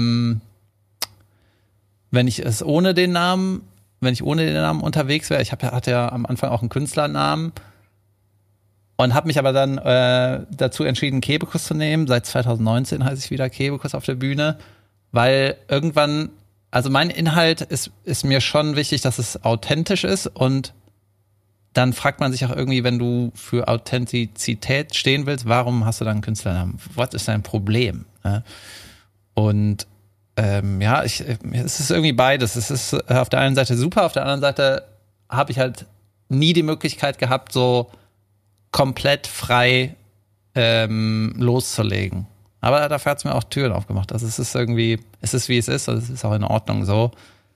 ich ohne den Namen unterwegs wäre. Ich hatte ja am Anfang auch einen Künstlernamen und habe mich aber dann dazu entschieden, Kebekus zu nehmen. Seit 2019 heiße ich wieder Kebekus auf der Bühne, weil irgendwann, also mein Inhalt ist mir schon wichtig, dass es authentisch ist, und dann fragt man sich auch irgendwie, wenn du für Authentizität stehen willst, warum hast du dann einen Künstlernamen? Was ist dein Problem? Und es ist irgendwie beides. Es ist auf der einen Seite super, auf der anderen Seite habe ich halt nie die Möglichkeit gehabt, so komplett frei loszulegen. Aber dafür hat es mir auch Türen aufgemacht. Also es ist wie es ist, und es ist auch in Ordnung so.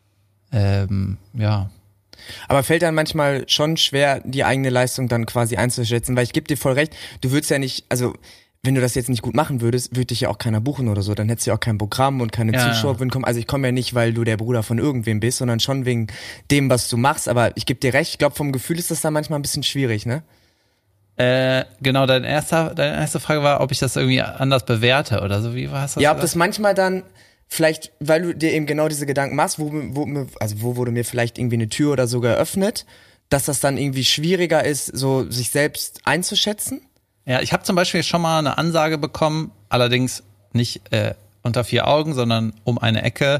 Ja. Aber fällt dann manchmal schon schwer, die eigene Leistung dann quasi einzuschätzen, weil ich gebe dir voll recht, du würdest ja nicht, also wenn du das jetzt nicht gut machen würdest, würde dich ja auch keiner buchen oder so, dann hättest du ja auch kein Programm und keine Zuschauer würden kommen. Also ich komme ja nicht, weil du der Bruder von irgendwem bist, sondern schon wegen dem, was du machst, aber ich gebe dir recht, ich glaube vom Gefühl ist das dann manchmal ein bisschen schwierig, ne? Genau, deine erste Frage war, ob ich das irgendwie anders bewerte oder so, wie war es? Ja, ob das manchmal dann vielleicht, weil du dir eben genau diese Gedanken machst, wo wurde mir vielleicht irgendwie eine Tür oder so geöffnet, dass das dann irgendwie schwieriger ist, so sich selbst einzuschätzen? Ja, ich habe zum Beispiel schon mal eine Ansage bekommen, allerdings nicht unter 4 Augen, sondern um eine Ecke.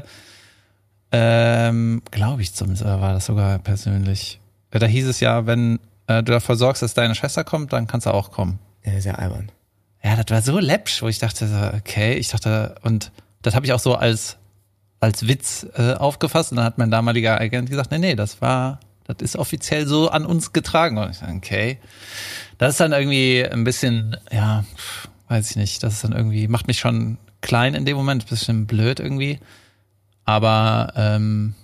Glaube ich zumindest, oder war das sogar persönlich. Da hieß es ja, wenn du dafür sorgst, dass deine Schwester kommt, dann kannst du auch kommen. Ja, ist ja albern. Ja, das war so läppsch, wo ich dachte, okay, und das habe ich auch so als Witz aufgefasst, und dann hat mein damaliger Agent gesagt, nee, das ist offiziell so an uns getragen. Und ich dachte, okay. Das ist dann irgendwie ein bisschen, ja, weiß ich nicht, das ist dann irgendwie, macht mich schon klein in dem Moment, ein bisschen blöd irgendwie. Aber,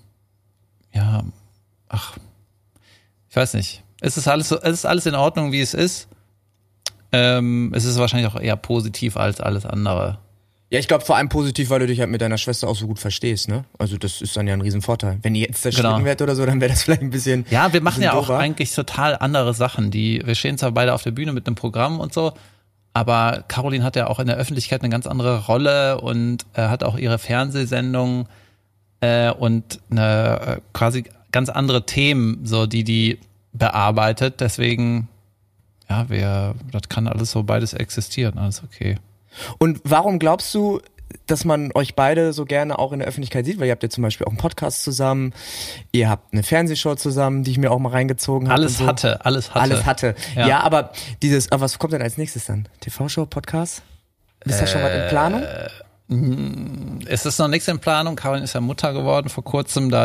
ich weiß nicht. Es ist alles in Ordnung, wie es ist. Es ist wahrscheinlich auch eher positiv als alles andere. Ja, ich glaube vor allem positiv, weil du dich halt mit deiner Schwester auch so gut verstehst, ne? Also das ist dann ja ein Riesenvorteil. Wenn ihr jetzt zerstritten werdet oder so, dann wäre das vielleicht ein bisschen. Ja, wir machen ja doofer. auch eigentlich total andere Sachen. Wir stehen zwar beide auf der Bühne mit einem Programm und so, aber Caroline hat ja auch in der Öffentlichkeit eine ganz andere Rolle und hat auch ihre Fernsehsendung und eine quasi ganz andere Themen, so die bearbeitet. Deswegen, ja, das kann alles so beides existieren, alles okay. Und warum glaubst du, dass man euch beide so gerne auch in der Öffentlichkeit sieht? Weil ihr habt ja zum Beispiel auch einen Podcast zusammen, ihr habt eine Fernsehshow zusammen, die ich mir auch mal reingezogen habe. Alles hatte. Ja, aber was kommt denn als nächstes dann? TV-Show, Podcast? Ist da schon was in Planung? Es ist noch nichts in Planung. Caroline ist ja Mutter geworden vor kurzem. Da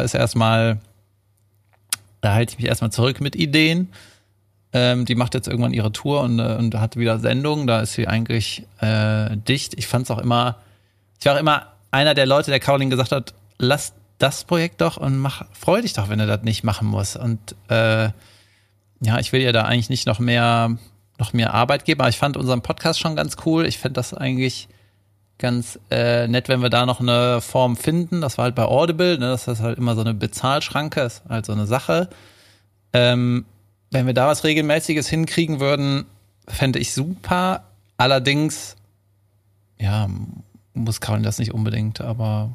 halte ich mich erstmal zurück mit Ideen. Die macht jetzt irgendwann ihre Tour und hat wieder Sendungen. Da ist sie eigentlich dicht. Ich war auch immer einer der Leute, der Caroline gesagt hat, lass das Projekt doch und freu dich doch, wenn du das nicht machen musst. Und ich will ihr da eigentlich nicht noch mehr Arbeit geben. Aber ich fand unseren Podcast schon ganz cool. Ich fände das eigentlich ganz nett, wenn wir da noch eine Form finden. Das war halt bei Audible, ne? Das ist halt immer so eine Bezahlschranke, ist halt so eine Sache. Wenn wir da was Regelmäßiges hinkriegen würden, fände ich super. Allerdings, ja, muss Caroline das nicht unbedingt, aber...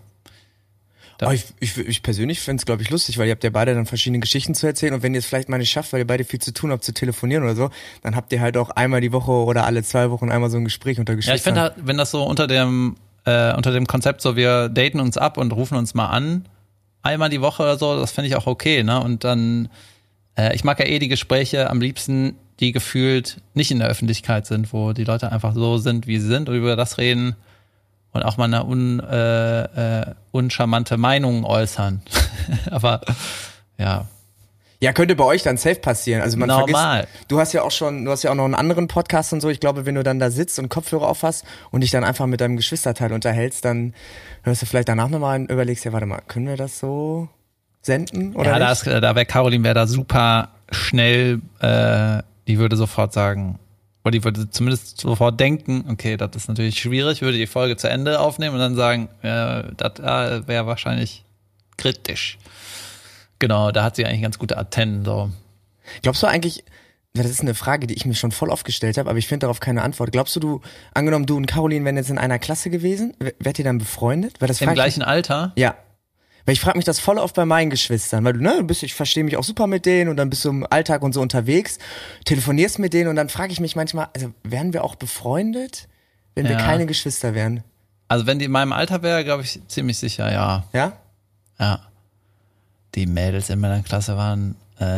Ich persönlich fände es, glaube ich, lustig, weil ihr habt ja beide dann verschiedene Geschichten zu erzählen, und wenn ihr es vielleicht mal nicht schafft, weil ihr beide viel zu tun habt, zu telefonieren oder so, dann habt ihr halt auch einmal die Woche oder alle 2 Wochen einmal so ein Gespräch unter Geschwistern. Ja, ich finde, wenn das so unter dem Konzept so, wir daten uns ab und rufen uns mal an, einmal die Woche oder so, das finde ich auch okay, ne? Und dann, ich mag ja die Gespräche am liebsten, die gefühlt nicht in der Öffentlichkeit sind, wo die Leute einfach so sind, wie sie sind, und über das reden und auch mal eine uncharmante Meinung äußern. Aber ja. Ja, könnte bei euch dann safe passieren. Also man normal. Vergisst, du hast ja auch noch einen anderen Podcast und so. Ich glaube, wenn du dann da sitzt und Kopfhörer auf hast und dich dann einfach mit deinem Geschwisterteil unterhältst, dann hörst du vielleicht danach nochmal und überlegst, ja, warte mal, können wir das so? senden, oder Ja, nicht? da wäre Caroline da super schnell, die würde sofort sagen, oder die würde zumindest sofort denken, okay, das ist natürlich schwierig, würde die Folge zu Ende aufnehmen und dann sagen, das wäre wahrscheinlich kritisch. Genau, da hat sie eigentlich ganz gute Antennen, so. Glaubst du eigentlich, das ist eine Frage, die ich mir schon voll oft gestellt habe, aber ich finde darauf keine Antwort. Glaubst du, angenommen du und Caroline wären jetzt in einer Klasse gewesen, wärt ihr dann befreundet? Weil das Im gleichen Alter? Ja. Weil ich frage mich das voll oft bei meinen Geschwistern, weil ich verstehe mich auch super mit denen und dann bist du im Alltag und so unterwegs, telefonierst mit denen und dann frage ich mich manchmal, also wären wir auch befreundet, wenn wir keine Geschwister wären? Also wenn die in meinem Alter wäre, glaube ich ziemlich sicher, ja. Ja? Ja. Die Mädels in meiner Klasse waren,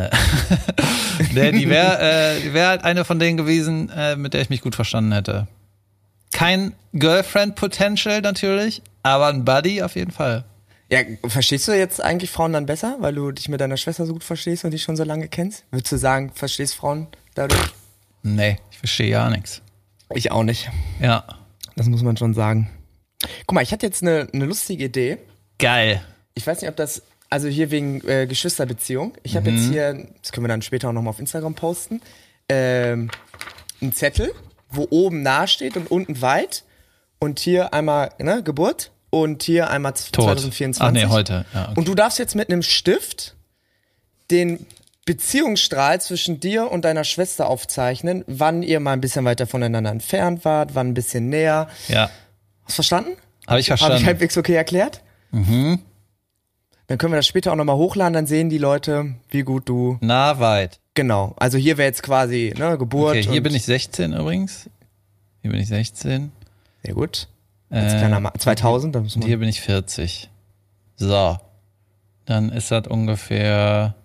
die wäre halt eine von denen gewesen, mit der ich mich gut verstanden hätte. Kein Girlfriend-Potential natürlich, aber ein Buddy auf jeden Fall. Ja, verstehst du jetzt eigentlich Frauen dann besser, weil du dich mit deiner Schwester so gut verstehst und die schon so lange kennst? Würdest du sagen, verstehst Frauen dadurch? Nee, ich verstehe ja nichts. Ich auch nicht. Ja. Das muss man schon sagen. Guck mal, ich hatte jetzt eine lustige Idee. Geil. Ich weiß nicht, ob das, also hier wegen Geschwisterbeziehung. Ich habe jetzt hier, das können wir dann später auch nochmal auf Instagram posten, einen Zettel, wo oben nah steht und unten weit. Und hier einmal Geburt und hier einmal Tot. 2024. Ach nee, heute. Ja, okay. Und du darfst jetzt mit einem Stift den Beziehungsstrahl zwischen dir und deiner Schwester aufzeichnen, wann ihr mal ein bisschen weiter voneinander entfernt wart, wann ein bisschen näher. Ja. Hast du verstanden? Habe ich verstanden. Habe ich halbwegs okay erklärt? Mhm. Dann können wir das später auch nochmal hochladen, dann sehen die Leute, wie gut du... Na, weit. Genau, also hier wäre jetzt quasi Geburt. Okay, hier und bin ich 16 übrigens. Hier bin ich 16. Sehr gut. Als kleiner 2000, da müssen Und wir... hier bin ich 40. So. Dann ist das ungefähr...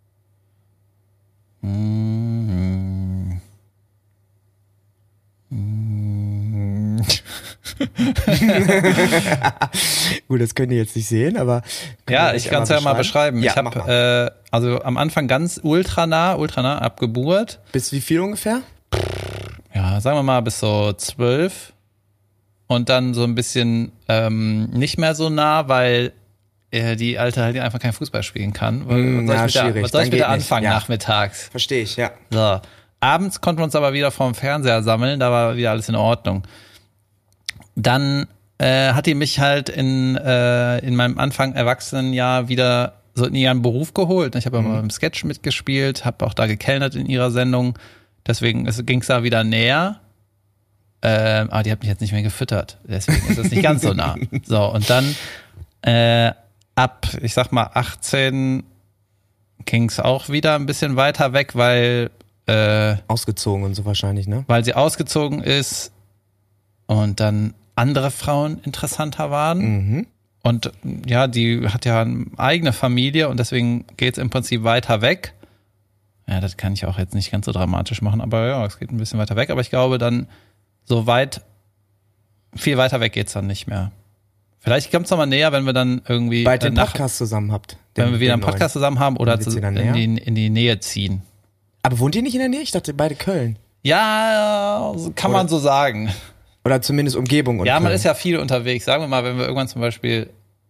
Gut, das könnt ihr jetzt nicht sehen, aber... Ja, ich kann es ja mal beschreiben. Ja, ich habe also am Anfang ganz ultra nah ab Geburt. Bis wie viel ungefähr? Ja, sagen wir mal bis so 12. Und dann so ein bisschen nicht mehr so nah, weil die Alte halt einfach kein Fußball spielen kann. Was soll ich mit der anfangen nachmittags? Verstehe ich, ja. So. Abends konnten wir uns aber wieder vorm Fernseher sammeln, da war wieder alles in Ordnung. Dann hat die mich halt in meinem Anfang Erwachsenenjahr wieder so in ihren Beruf geholt. Ich habe immer im Sketch mitgespielt, habe auch da gekellnert in ihrer Sendung. Deswegen ging es da wieder näher. Aber die hat mich jetzt nicht mehr gefüttert. Deswegen ist es nicht ganz so nah. So, und dann ab, ich sag mal, 18 ging es auch wieder ein bisschen weiter weg, weil ausgezogen und so wahrscheinlich, ne? Weil sie ausgezogen ist und dann andere Frauen interessanter waren. Mhm. Und ja, die hat ja eine eigene Familie und deswegen geht's im Prinzip weiter weg. Ja, das kann ich auch jetzt nicht ganz so dramatisch machen, aber ja, es geht ein bisschen weiter weg. Aber ich glaube dann, viel weiter weg geht's dann nicht mehr. Vielleicht kommt's noch mal näher, wenn wir dann irgendwie bald den Podcast zusammen habt. Wenn wir wieder einen Podcast zusammen haben oder in die Nähe ziehen. Aber wohnt ihr nicht in der Nähe? Ich dachte beide Köln. Ja, kann man so sagen. Oder zumindest Umgebung. Und ja, man Köln. ist ja viel unterwegs. Sagen wir mal, wenn wir irgendwann zum Beispiel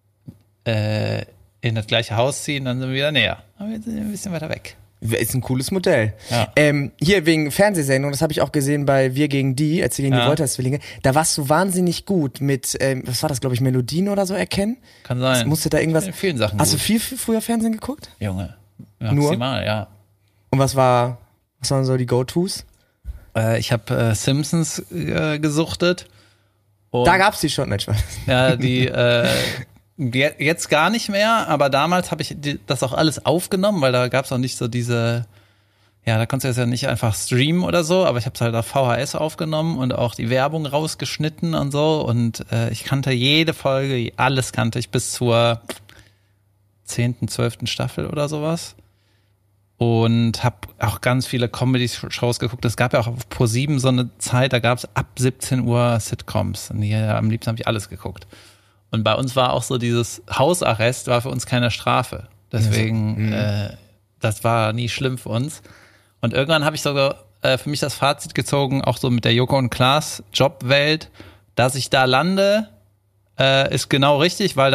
in das gleiche Haus ziehen, dann sind wir wieder näher. Aber wir sind ein bisschen weiter weg. Ist ein cooles Modell. Ja. Hier wegen Fernsehsendung, das habe ich auch gesehen bei Wir gegen die, als wir gegen die Wolters-Zwillinge. Da warst du wahnsinnig gut mit, was war das, glaube ich, Melodien oder so erkennen? Kann sein. Das musste da irgendwas. In vielen Sachen. Hast du viel früher Fernsehen geguckt? Junge. Maximal, ja. Und was waren so die Go-Tos? Ich habe Simpsons gesuchtet. Und Da gab's die schon, nicht Spaß. ja, die jetzt gar nicht mehr, aber damals habe ich das auch alles aufgenommen, weil da gab's auch nicht so diese, ja, da konntest du ja nicht einfach streamen oder so, aber ich habe es halt auf VHS aufgenommen und auch die Werbung rausgeschnitten und so und ich kannte jede Folge, alles kannte ich bis zur 10., 12. Staffel oder sowas. Und habe auch ganz viele Comedy-Shows geguckt. Es gab ja auch auf ProSieben so eine Zeit, da gab es ab 17 Uhr Sitcoms. Und am liebsten habe ich alles geguckt. Und bei uns war auch so dieses Hausarrest, war für uns keine Strafe. Deswegen, das war nie schlimm für uns. Und irgendwann habe ich sogar für mich das Fazit gezogen, auch so mit der Joko und Klaas Jobwelt, dass ich da lande, ist genau richtig, weil dann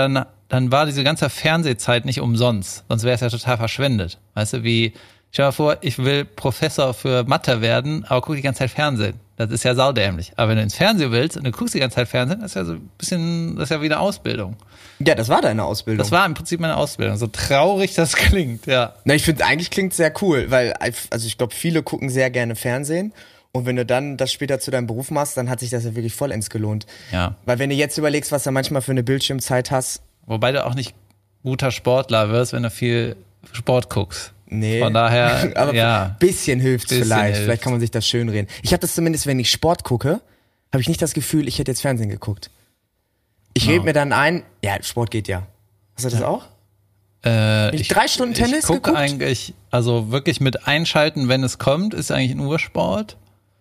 dann war diese ganze Fernsehzeit nicht umsonst. Sonst wäre es ja total verschwendet. Weißt du, wie, stell dir mal vor, ich will Professor für Mathe werden, aber gucke die ganze Zeit Fernsehen. Das ist ja saudämlich. Aber wenn du ins Fernsehen willst und du guckst die ganze Zeit Fernsehen, das ist ja so ein bisschen, das ist ja wie eine Ausbildung. Ja, das war deine Ausbildung. Das war im Prinzip meine Ausbildung. So traurig das klingt, ja. Na, ich finde, eigentlich klingt sehr cool, weil, also ich glaube, viele gucken sehr gerne Fernsehen. Und wenn du dann das später zu deinem Beruf machst, dann hat sich das ja wirklich vollends gelohnt. Ja. Weil wenn du jetzt überlegst, was du manchmal für eine Bildschirmzeit hast. Wobei du auch nicht guter Sportler wirst, wenn du viel Sport guckst. Nee. Von daher, aber ja. ein bisschen hilft's vielleicht. Hilft. Vielleicht kann man sich das schönreden. Ich habe das zumindest, wenn ich Sport gucke, habe ich nicht das Gefühl, ich hätte jetzt Fernsehen geguckt. Ich rede mir dann ein, ja, Sport geht ja. Hast du das auch? Ich 3 Stunden Tennis Ich gucke geguckt? eigentlich, also wirklich mit Einschalten, wenn es kommt, ist eigentlich ein Ursport.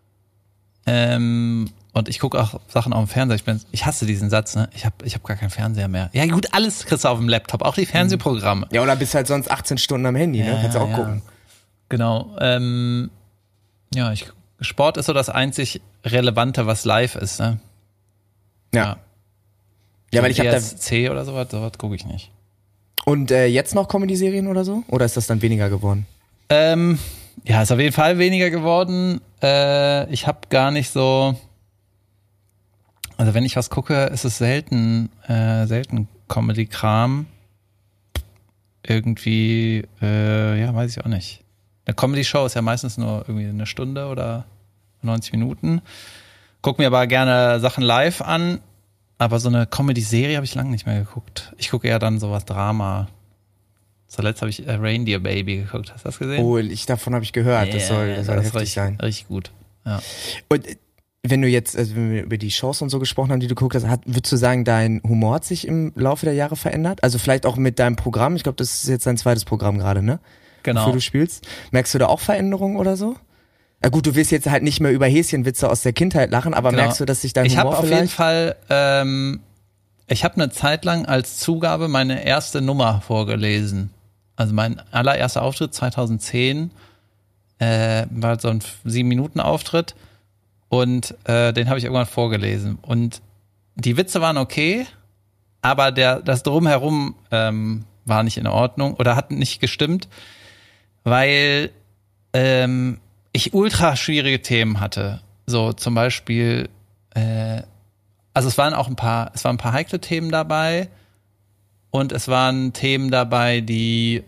Und ich gucke auch Sachen auf dem Fernseher. Ich hasse diesen Satz, ne? Ich hab gar keinen Fernseher mehr. Ja gut, alles kriegst du auf dem Laptop, auch die Fernsehprogramme. Ja, oder bist halt sonst 18 Stunden am Handy, ne? Kannst du auch gucken. Genau. Ja, Sport ist so das einzig Relevante, was live ist, ne? Ja. Ja, weil ich habe da. ESC oder sowas gucke ich nicht. Und jetzt noch Comedy-Serien oder so? Oder ist das dann weniger geworden? Ja, ist auf jeden Fall weniger geworden. Ich habe gar nicht so. Also wenn ich was gucke, ist es selten Comedy-Kram. Irgendwie, ja, weiß ich auch nicht. Eine Comedy-Show ist ja meistens nur irgendwie eine Stunde oder 90 Minuten. Guck mir aber gerne Sachen live an. Aber so eine Comedy-Serie habe ich lange nicht mehr geguckt. Ich gucke eher dann sowas Drama. Zuletzt habe ich Reindeer Baby geguckt. Hast du das gesehen? Oh, davon habe ich gehört. Das soll heftig sein. Richtig gut. Ja. Und wenn du jetzt, also wenn wir über die Shows und so gesprochen haben, die du geguckt hast, würdest du sagen, dein Humor hat sich im Laufe der Jahre verändert? Also vielleicht auch mit deinem Programm. Ich glaube, das ist jetzt dein zweites Programm gerade, ne? Genau. Wofür du spielst. Merkst du da auch Veränderungen oder so? Na gut, du wirst jetzt halt nicht mehr über Häschenwitze aus der Kindheit lachen, aber Genau. merkst du, dass sich dein Ich Humor habe auf vielleicht... jeden Fall, ich habe eine Zeit lang als Zugabe meine erste Nummer vorgelesen. Also mein allererster Auftritt 2010 war so ein 7-Minuten-Auftritt und den habe ich irgendwann vorgelesen. Und die Witze waren okay, aber das Drumherum war nicht in Ordnung oder hat nicht gestimmt, weil ich ultra schwierige Themen hatte. So zum Beispiel, also es waren ein paar heikle Themen dabei und es waren Themen dabei, die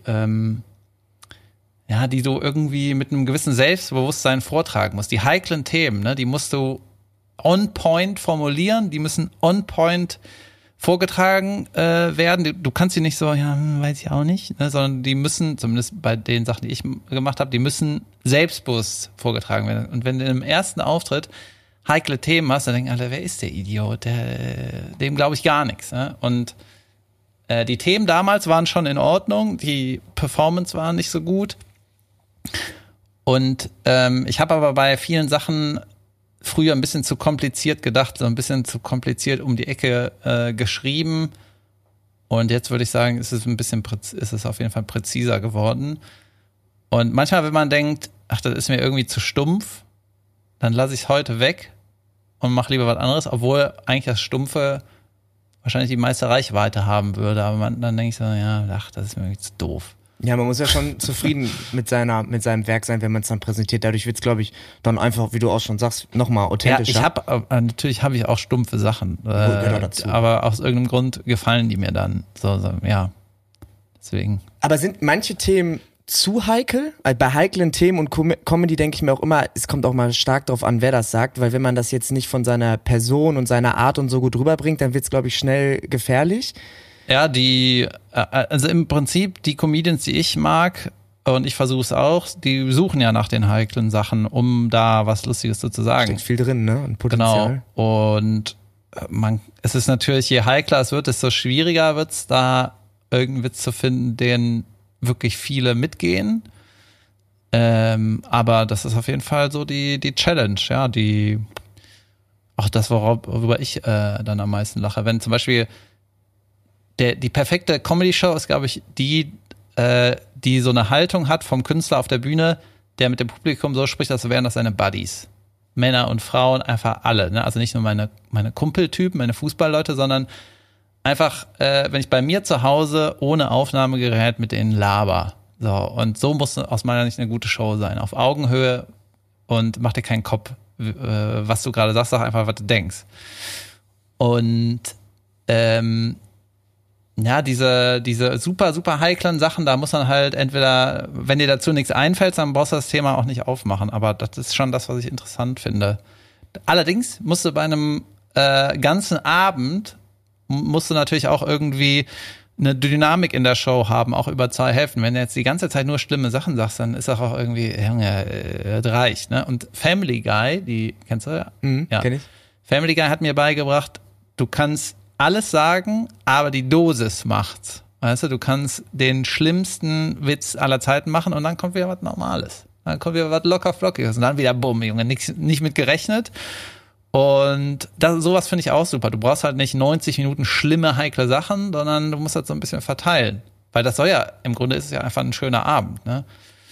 die du irgendwie mit einem gewissen Selbstbewusstsein vortragen musst. Die heiklen Themen, ne, die musst du on point formulieren, die müssen on point vorgetragen werden. Du kannst sie nicht so, ja, weiß ich auch nicht, ne, sondern die müssen, zumindest bei den Sachen, die ich gemacht habe, die müssen selbstbewusst vorgetragen werden. Und wenn du im ersten Auftritt heikle Themen hast, dann denken alle, wer ist der Idiot? Dem glaube ich gar nichts. Ne? Und die Themen damals waren schon in Ordnung, die Performance war nicht so gut. Und ich habe aber bei vielen Sachen früher ein bisschen zu kompliziert gedacht, so ein bisschen zu kompliziert um die Ecke geschrieben. Und jetzt würde ich sagen, ist es auf jeden Fall präziser geworden. Und manchmal, wenn man denkt, ach, das ist mir irgendwie zu stumpf, dann lasse ich es heute weg und mache lieber was anderes, obwohl eigentlich das Stumpfe wahrscheinlich die meiste Reichweite haben würde. Aber dann denke ich so, ja, ach, das ist mir irgendwie zu doof. Ja, man muss ja schon zufrieden mit seinem Werk sein, wenn man es dann präsentiert. Dadurch wird's, glaube ich, dann einfach, wie du auch schon sagst, nochmal authentischer. Ja, natürlich habe ich auch stumpfe Sachen. Dazu. Aber aus irgendeinem Grund gefallen die mir dann. So, ja. Deswegen. Aber sind manche Themen zu heikel? Bei heiklen Themen und Comedy denke ich mir auch immer, es kommt auch mal stark drauf an, wer das sagt, weil wenn man das jetzt nicht von seiner Person und seiner Art und so gut rüberbringt, dann wird's, glaube ich, schnell gefährlich. Ja, also im Prinzip die Comedians, die ich mag, und ich versuche es auch, die suchen ja nach den heiklen Sachen, um da was Lustiges zu sagen. Steckt viel drin, ne? Und Potenzial. Genau. Und es ist natürlich, je heikler es wird, desto schwieriger wird es, da irgendeinen Witz zu finden, den wirklich viele mitgehen. Aber das ist auf jeden Fall so die Challenge, ja, auch das, worüber ich dann am meisten lache. Wenn zum Beispiel die perfekte Comedy-Show ist, glaube ich, die so eine Haltung hat vom Künstler auf der Bühne, der mit dem Publikum so spricht, als wären das seine Buddies. Männer und Frauen, einfach alle. Ne? Also nicht nur meine Kumpeltypen, meine Fußballleute, sondern einfach, wenn ich bei mir zu Hause ohne Aufnahmegerät mit denen laber. So, und so muss aus meiner Sicht eine gute Show sein. Auf Augenhöhe und mach dir keinen Kopf, was du gerade sagst, sag einfach, was du denkst. Und ja, diese super, super heiklen Sachen, da muss man halt entweder, wenn dir dazu nichts einfällt, dann brauchst du das Thema auch nicht aufmachen. Aber das ist schon das, was ich interessant finde. Allerdings musst du bei einem ganzen Abend, musst du natürlich auch irgendwie eine Dynamik in der Show haben, auch über 2 Hälften. Wenn du jetzt die ganze Zeit nur schlimme Sachen sagst, dann ist das auch irgendwie, Junge, das reicht, ne? Und Family Guy, die, kennst du ja? Ja. Kenn ich. Family Guy hat mir beigebracht, du kannst alles sagen, aber die Dosis macht's. Weißt du, du kannst den schlimmsten Witz aller Zeiten machen und dann kommt wieder was Normales. Dann kommt wieder was locker flockiges und dann wieder bumm, Junge, nicht mit gerechnet. Und sowas finde ich auch super. Du brauchst halt nicht 90 Minuten schlimme, heikle Sachen, sondern du musst halt so ein bisschen verteilen. Weil das soll ja, im Grunde ist es ja einfach ein schöner Abend, ne?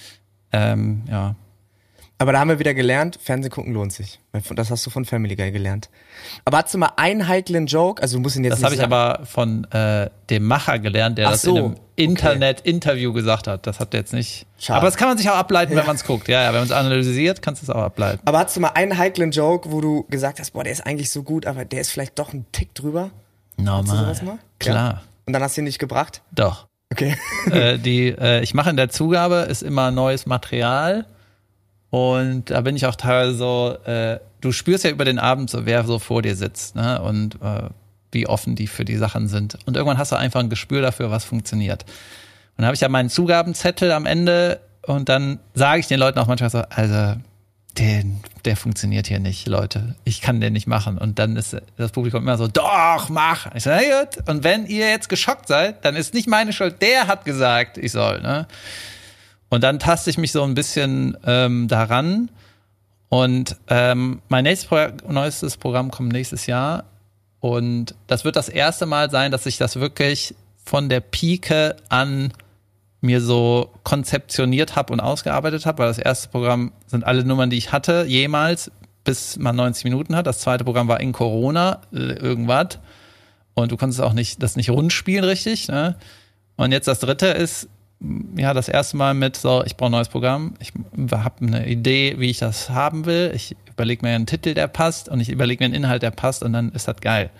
Ja. Aber da haben wir wieder gelernt, Fernsehen gucken lohnt sich. Das hast du von Family Guy gelernt. Aber hast du mal einen heiklen Joke? Also du musst ihn jetzt Das nicht habe ich sagen. aber von dem Macher gelernt, der Ach das so, in einem Internet-Interview gesagt hat. Das hat er jetzt nicht. Schade. Aber das kann man sich auch ableiten, wenn man es guckt. Ja, wenn man es analysiert, kannst du es auch ableiten. Aber hast du mal einen heiklen Joke, wo du gesagt hast, boah, der ist eigentlich so gut, aber der ist vielleicht doch ein Tick drüber? Hast du Normal. sowas mal? Klar. Ja. Und dann hast du ihn nicht gebracht? Doch. Okay. Ich mache in der Zugabe ist immer neues Material. Und da bin ich auch teilweise so, du spürst ja über den Abend so, wer so vor dir sitzt, ne? Und wie offen die für die Sachen sind. Und irgendwann hast du einfach ein Gespür dafür, was funktioniert. Und dann habe ich ja meinen Zugabenzettel am Ende und dann sage ich den Leuten auch manchmal so, also der funktioniert hier nicht, Leute. Ich kann den nicht machen. Und dann ist das Publikum immer so, doch, mach. Ich so, na gut. Und wenn ihr jetzt geschockt seid, dann ist nicht meine Schuld. Der hat gesagt, ich soll, ne? Und dann taste ich mich so ein bisschen daran. Und mein neuestes Programm kommt nächstes Jahr. Und das wird das erste Mal sein, dass ich das wirklich von der Pike an mir so konzeptioniert habe und ausgearbeitet habe. Weil das erste Programm sind alle Nummern, die ich hatte, jemals, bis man 90 Minuten hat. Das zweite Programm war in Corona, irgendwas. Und du konntest auch das nicht rund spielen richtig, ne? Und jetzt das dritte ist, ja, das erste Mal mit so, ich brauche ein neues Programm, ich habe eine Idee, wie ich das haben will, ich überlege mir einen Titel, der passt und ich überlege mir einen Inhalt, der passt und dann ist das geil.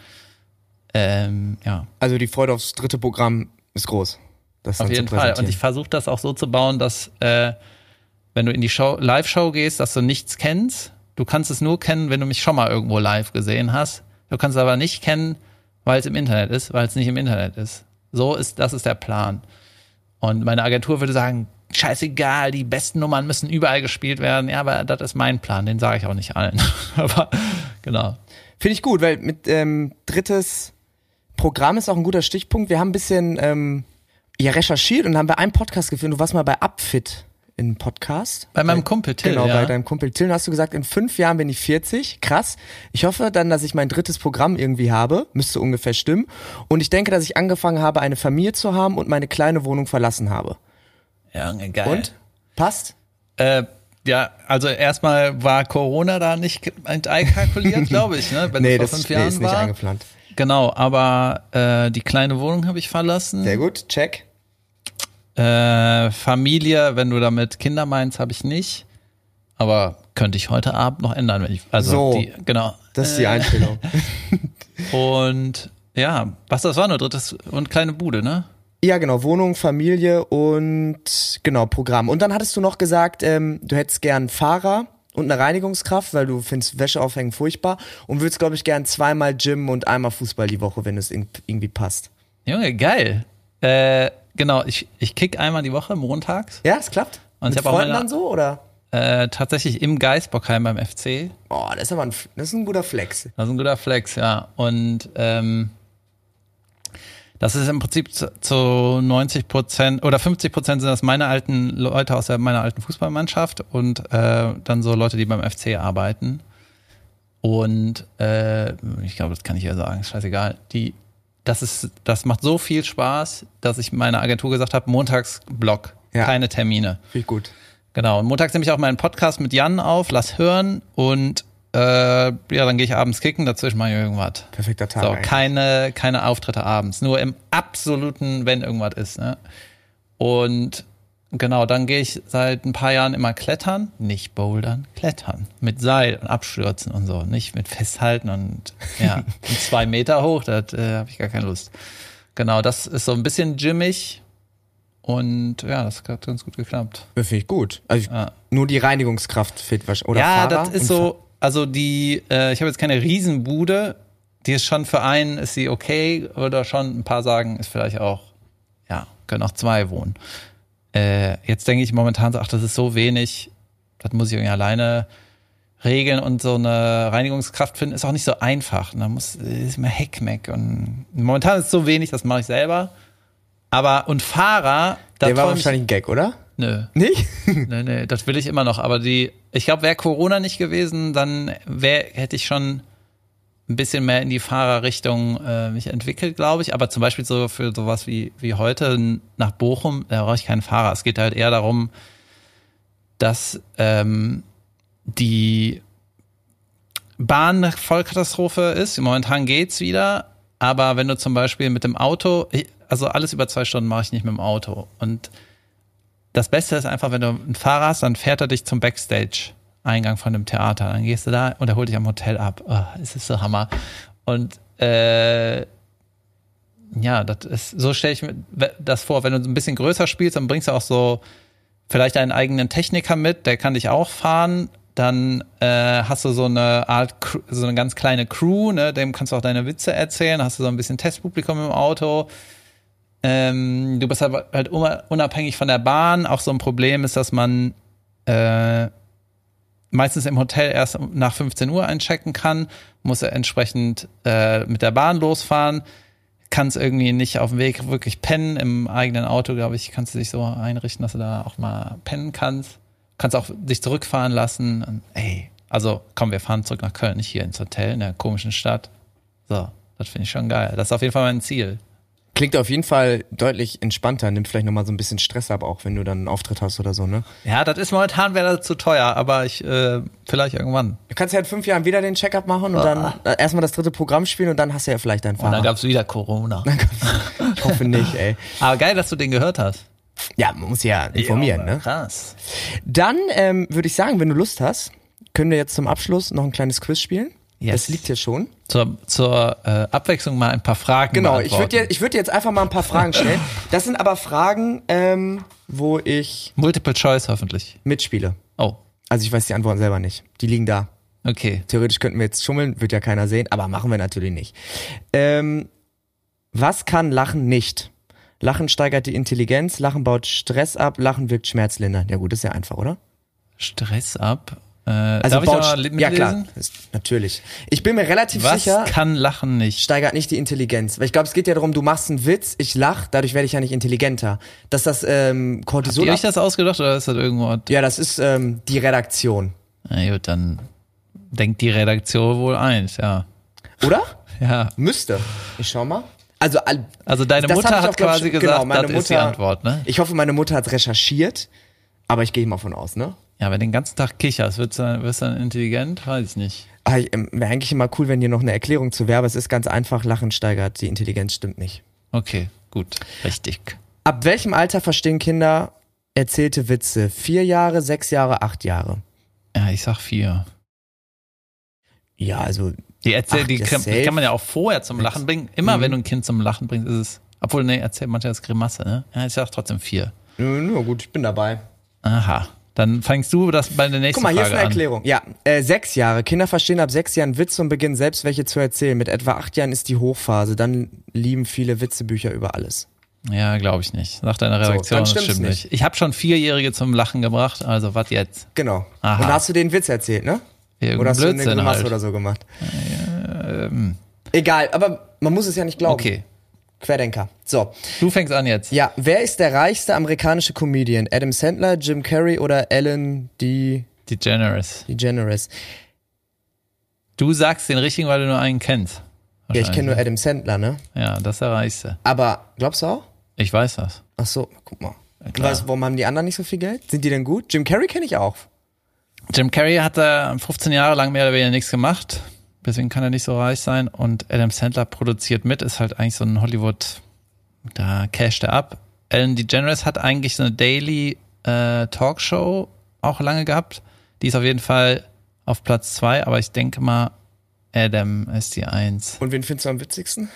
Ja. Also die Freude aufs dritte Programm ist groß. Das Auf jeden Fall. Und ich versuche das auch so zu bauen, dass wenn du in die Live-Show gehst, dass du nichts kennst. Du kannst es nur kennen, wenn du mich schon mal irgendwo live gesehen hast. Du kannst es aber nicht kennen, weil es im Internet ist, weil es nicht im Internet ist. Das ist der Plan. Und meine Agentur würde sagen, scheißegal, die besten Nummern müssen überall gespielt werden. Ja, aber das ist mein Plan, den sage ich auch nicht allen. Aber genau. Finde ich gut, weil mit drittes Programm ist auch ein guter Stichpunkt. Wir haben ein bisschen recherchiert und haben bei einem Podcast geführt. Du warst mal bei Upfit in Podcast. Bei meinem Kumpel Till, Genau, ja. bei deinem Kumpel Till hast du gesagt, in 5 Jahren bin ich 40. Krass. Ich hoffe dann, dass ich mein drittes Programm irgendwie habe. Müsste ungefähr stimmen. Und ich denke, dass ich angefangen habe, eine Familie zu haben und meine kleine Wohnung verlassen habe. Ja, geil. Und? Passt? Ja, also erstmal war Corona da nicht einkalkuliert, glaube ich, ne? Wenn es vor 5 Jahren ist nicht war. eingeplant. Genau, aber die kleine Wohnung habe ich verlassen. Sehr gut, check. Familie, wenn du damit Kinder meinst, habe ich nicht. Aber könnte ich heute Abend noch ändern, wenn ich. Also so, genau. Das ist die Einstellung. Und ja, das war nur drittes und kleine Bude, ne? Ja, genau, Wohnung, Familie und genau, Programm. Und dann hattest du noch gesagt, du hättest gern einen Fahrer und eine Reinigungskraft, weil du findest Wäsche aufhängen furchtbar und würdest, glaube ich, gern 2-mal Gym und einmal Fußball die Woche, wenn es irgendwie passt. Junge, geil. Genau, ich kick einmal die Woche montags. Ja, es klappt? Und mit ich hab auch Freunden dann so, oder? Tatsächlich im Geisbockheim beim FC. Oh, das ist aber das ist ein guter Flex. Das ist ein guter Flex, ja. Und das ist im Prinzip zu 90% oder 50% sind das meine alten Leute aus meiner alten Fußballmannschaft und dann so Leute, die beim FC arbeiten. Und ich glaube, das kann ich ja sagen, ist scheißegal. Das macht so viel Spaß, dass ich meiner Agentur gesagt habe, Montagsblock, Ja. keine Termine. Finde ich gut. Genau, und montags nehme ich auch meinen Podcast mit Jan auf, lass hören und dann gehe ich abends kicken, dazwischen mache ich irgendwas. Perfekter Tag. So, eigentlich. keine Auftritte abends, nur im absoluten, wenn irgendwas ist. Ne? Und genau, dann gehe ich seit ein paar Jahren immer klettern, nicht bouldern, klettern. Mit Seil und Abstürzen und so, nicht mit Festhalten und 2 Meter hoch, da habe ich gar keine Lust. Genau, das ist so ein bisschen gymmig und ja, das hat ganz gut geklappt. Das finde ich gut. Also nur die Reinigungskraft fehlt wahrscheinlich. Oder ja, Fahrer das ist so, also ich habe jetzt keine Riesenbude, die ist schon für einen, ist sie okay, oder schon ein paar sagen, ist vielleicht auch, können auch 2 wohnen. Jetzt denke ich momentan so, ach, das ist so wenig, das muss ich irgendwie alleine regeln und so eine Reinigungskraft finden, ist auch nicht so einfach. Da ist immer Heckmeck und momentan ist es so wenig, das mache ich selber. Und Fahrer, der war wahrscheinlich ein Gag, oder? Nö. Nicht? Nee, das will ich immer noch. Aber ich glaube, wäre Corona nicht gewesen, dann hätte ich schon ein bisschen mehr in die Fahrerrichtung mich entwickelt, glaube ich. Aber zum Beispiel so für sowas wie heute nach Bochum, da brauche ich keinen Fahrer. Es geht halt eher darum, dass die Bahn eine Vollkatastrophe ist. Momentan geht's wieder. Aber wenn du zum Beispiel mit dem Auto, also alles über 2 Stunden mache ich nicht mit dem Auto. Und das Beste ist einfach, wenn du einen Fahrer hast, dann fährt er dich zum Backstage-Eingang von dem Theater. Dann gehst du da und er holt dich am Hotel ab. Oh, es ist so Hammer. Und das ist, so stelle ich mir das vor. Wenn du ein bisschen größer spielst, dann bringst du auch so vielleicht einen eigenen Techniker mit, der kann dich auch fahren. Dann hast du so eine ganz kleine Crew, ne? Dem kannst du auch deine Witze erzählen. Hast du so ein bisschen Testpublikum im Auto. Du bist halt unabhängig von der Bahn. Auch so ein Problem ist, dass man meistens im Hotel erst nach 15 Uhr einchecken kann. Muss entsprechend mit der Bahn losfahren. Kannst irgendwie nicht auf dem Weg wirklich pennen. Im eigenen Auto, glaube ich, kannst du dich so einrichten, dass du da auch mal pennen kannst. Kannst auch dich zurückfahren lassen. Und, also komm, wir fahren zurück nach Köln, nicht hier ins Hotel, in der komischen Stadt. So, das finde ich schon geil. Das ist auf jeden Fall mein Ziel. Klingt auf jeden Fall deutlich entspannter. Nimmt vielleicht nochmal so ein bisschen Stress ab, auch wenn du dann einen Auftritt hast oder so, ne? Ja, das ist momentan, wäre das zu teuer, aber vielleicht irgendwann. Du kannst ja in 5 Jahren wieder den Check-up machen und dann erstmal das 3. Programm spielen und dann hast du ja vielleicht deinen Fahrer. Und dann gab's wieder Corona. Ich hoffe nicht, ey. Aber geil, dass du den gehört hast. Ja, man muss ja informieren, ne? Krass. Dann würde ich sagen, wenn du Lust hast, können wir jetzt zum Abschluss noch ein kleines Quiz spielen. Yes. Das liegt hier schon. Zur Abwechslung mal ein paar Fragen Genau, ich beantworten. würde jetzt einfach mal ein paar Fragen stellen. Das sind aber Fragen, wo ich Multiple Choice hoffentlich. mitspiele. Oh, Also ich weiß die Antworten selber nicht. Die liegen da. okay. Theoretisch könnten wir jetzt schummeln, wird ja keiner sehen, aber machen wir natürlich nicht. Was kann Lachen nicht? Lachen steigert die Intelligenz, Lachen baut Stress ab, Lachen wirkt schmerzlindernd. Ja gut, ist ja einfach, oder? Stress ab. Also darf ich baut, mal mitlesen? ja klar, natürlich. Ich bin mir relativ Was sicher, kann Lachen nicht? steigert nicht die Intelligenz. Weil ich glaube, es geht ja darum, du machst einen Witz, ich lach, dadurch werde ich ja nicht intelligenter. Dass das Cortisol... Habt ihr euch das ausgedacht oder ist das irgendwo? Ja, das ist die Redaktion. Na gut, dann denkt die Redaktion wohl eins, ja. Oder? Ja. Müsste. Ich schau mal. Also deine das Mutter hab ich hat auch, glaub ich, quasi genau, gesagt, meine das ist die Mutter- Antwort, ne? Ich hoffe, meine Mutter hat recherchiert, aber ich gehe mal von aus, ne? Ja, wenn du den ganzen Tag kicherst, wirst du dann intelligent? Weiß ich nicht. Wäre eigentlich immer cool, wenn hier noch eine Erklärung zu wäre, aber es ist ganz einfach, Lachen steigert die Intelligenz, stimmt nicht. Okay, gut. Richtig. Ab welchem Alter verstehen Kinder erzählte Witze? 4 Jahre, 6 Jahre, 8 Jahre? Ja, ich sag 4. Ja, also Die safe. kann man ja auch vorher zum Lachen bringen. Immer wenn du ein Kind zum Lachen bringst, ist es. Obwohl, nee, erzählt manchmal das Grimasse, ne? Ja, ich sag trotzdem 4. nur gut, ich bin dabei. Aha. Dann fängst du das bei der nächsten Guck mal, hier ist Frage eine an. Erklärung. Ja, 6 Jahre. Kinder verstehen ab 6 Jahren Witze und beginnen selbst welche zu erzählen. Mit etwa 8 Jahren ist die Hochphase. Dann lieben viele Witzebücher über alles. Ja, glaube ich nicht. Sagt deine Redaktion, dann das stimmt's stimmt nicht. nicht. Ich habe schon 4-Jährige zum Lachen gebracht, also was jetzt? Genau. Aha. Und da hast du den Witz erzählt, ne? Irgendein Oder hast du eine Blödsinn Grimasse halt. oder so gemacht? Egal, aber man muss es ja nicht glauben. Okay, Querdenker. So. du fängst an jetzt. Ja, wer ist der reichste amerikanische Comedian? Adam Sandler, Jim Carrey oder Ellen DeGeneres. DeGeneres? Du sagst den richtigen, weil du nur einen kennst. Ja, ich kenne nur Wahrscheinlich, Adam Sandler, ne? ne? Ja, das ist der Reichste. Aber glaubst du auch? Ich weiß das. Ach so, guck mal. klar. Warum haben die anderen nicht so viel Geld? Sind die denn gut? Jim Carrey kenne ich auch. Jim Carrey hat da 15 Jahre lang mehr oder weniger nichts gemacht. Deswegen kann er nicht so reich sein. Und Adam Sandler produziert mit, ist halt eigentlich so ein Hollywood, da casht er ab. Ellen DeGeneres hat eigentlich so eine Daily Talkshow auch lange gehabt. Die ist auf jeden Fall auf Platz 2, aber ich denke mal, Adam ist die 1. Und wen findest du am witzigsten?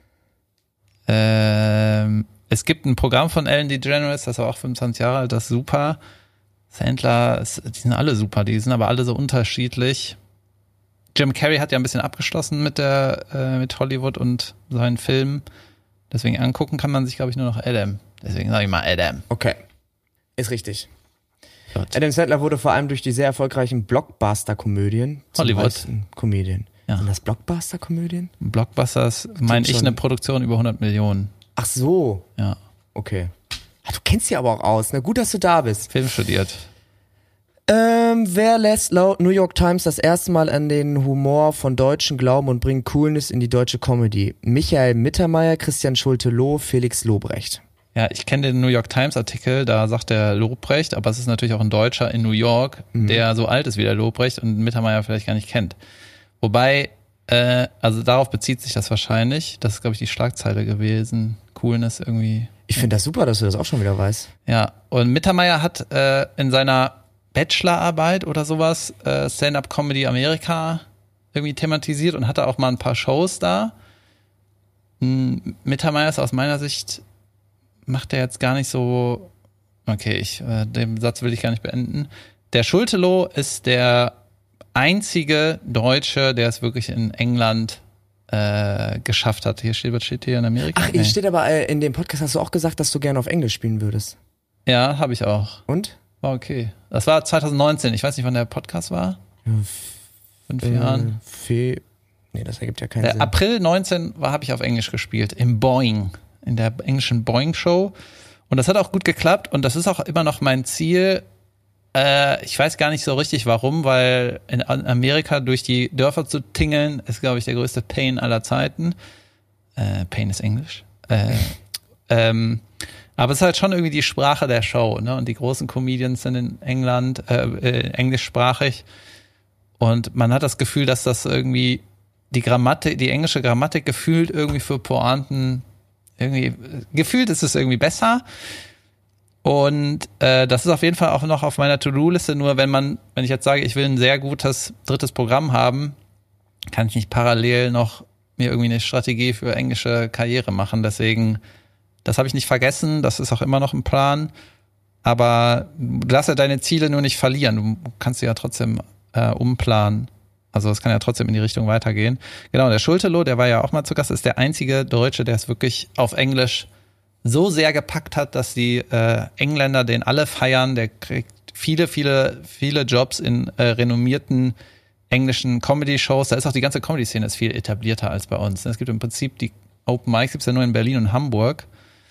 Es gibt ein Programm von Ellen DeGeneres, das war auch 25 Jahre alt, das ist super. Sandler, die sind alle super, die sind aber alle so unterschiedlich. Jim Carrey hat ja ein bisschen abgeschlossen mit Hollywood und seinen Filmen. Deswegen angucken kann man sich, glaube ich, nur noch Adam. Deswegen sage ich mal Adam. Okay. Ist richtig. Gut. Adam Sandler wurde vor allem durch die sehr erfolgreichen Blockbuster-Komödien Hollywood. Comedian. Ja. Sind das Blockbuster-Komödien? Blockbusters, meine ich, schon. eine Produktion über 100 Millionen. Ach so. Ja. Okay. Du kennst die aber auch aus. Na gut, dass du da bist. Film studiert. Wer lässt laut New York Times das erste Mal an den Humor von Deutschen glauben und bringt Coolness in die deutsche Comedy? Michael Mittermeier, Christian Schulte-Loh, Felix Lobrecht. Ja, ich kenne den New York Times Artikel, da sagt der Lobrecht, aber es ist natürlich auch ein Deutscher in New York, der so alt ist wie der Lobrecht und Mittermeier vielleicht gar nicht kennt. Wobei, also darauf bezieht sich das wahrscheinlich. Das ist, glaube ich, die Schlagzeile gewesen. Coolness irgendwie. Ich finde das super, dass du das auch schon wieder weißt. Ja, und Mittermeier hat in seiner Bachelorarbeit oder sowas Stand-Up-Comedy Amerika irgendwie thematisiert und hatte auch mal ein paar Shows da. Mittermeier ist aus meiner Sicht, macht er jetzt gar nicht so, okay, den Satz will ich gar nicht beenden. Der Schulte-Loh ist der einzige Deutsche, der es wirklich in England geschafft hat. Was steht hier in Amerika? Ach, steht aber in dem Podcast hast du auch gesagt, dass du gerne auf Englisch spielen würdest. Ja, habe ich auch. Und? War okay. Das war 2019. Ich weiß nicht, wann der Podcast war. 5 Jahren. Nee, das ergibt ja keinen Sinn. April 19 habe ich auf Englisch gespielt. Im Boing. In der englischen Boing-Show. Und das hat auch gut geklappt. Und das ist auch immer noch mein Ziel. Ich weiß gar nicht so richtig warum, weil in Amerika durch die Dörfer zu tingeln, ist, glaube ich, der größte Pain aller Zeiten. Pain ist Englisch. Aber es ist halt schon irgendwie die Sprache der Show, ne? Und die großen Comedians sind in England englischsprachig. Und man hat das Gefühl, dass das irgendwie die englische Grammatik gefühlt irgendwie für Pointen irgendwie, gefühlt ist es irgendwie besser. Und das ist auf jeden Fall auch noch auf meiner To-Do-Liste. Nur wenn ich jetzt sage, ich will ein sehr gutes drittes Programm haben, kann ich nicht parallel noch mir irgendwie eine Strategie für englische Karriere machen. Deswegen, das habe ich nicht vergessen. Das ist auch immer noch ein Plan. Aber du darfst ja deine Ziele nur nicht verlieren. Du kannst sie ja trotzdem umplanen. Also es kann ja trotzdem in die Richtung weitergehen. Genau, der Schulte-Loh, der war ja auch mal zu Gast, ist der einzige Deutsche, der es wirklich auf Englisch so sehr gepackt hat, dass die Engländer den alle feiern. Der kriegt viele, viele, viele Jobs in renommierten englischen Comedy-Shows. Da ist auch die ganze Comedy-Szene ist viel etablierter als bei uns. Es gibt im Prinzip die Open Mics, gibt's ja nur in Berlin und Hamburg.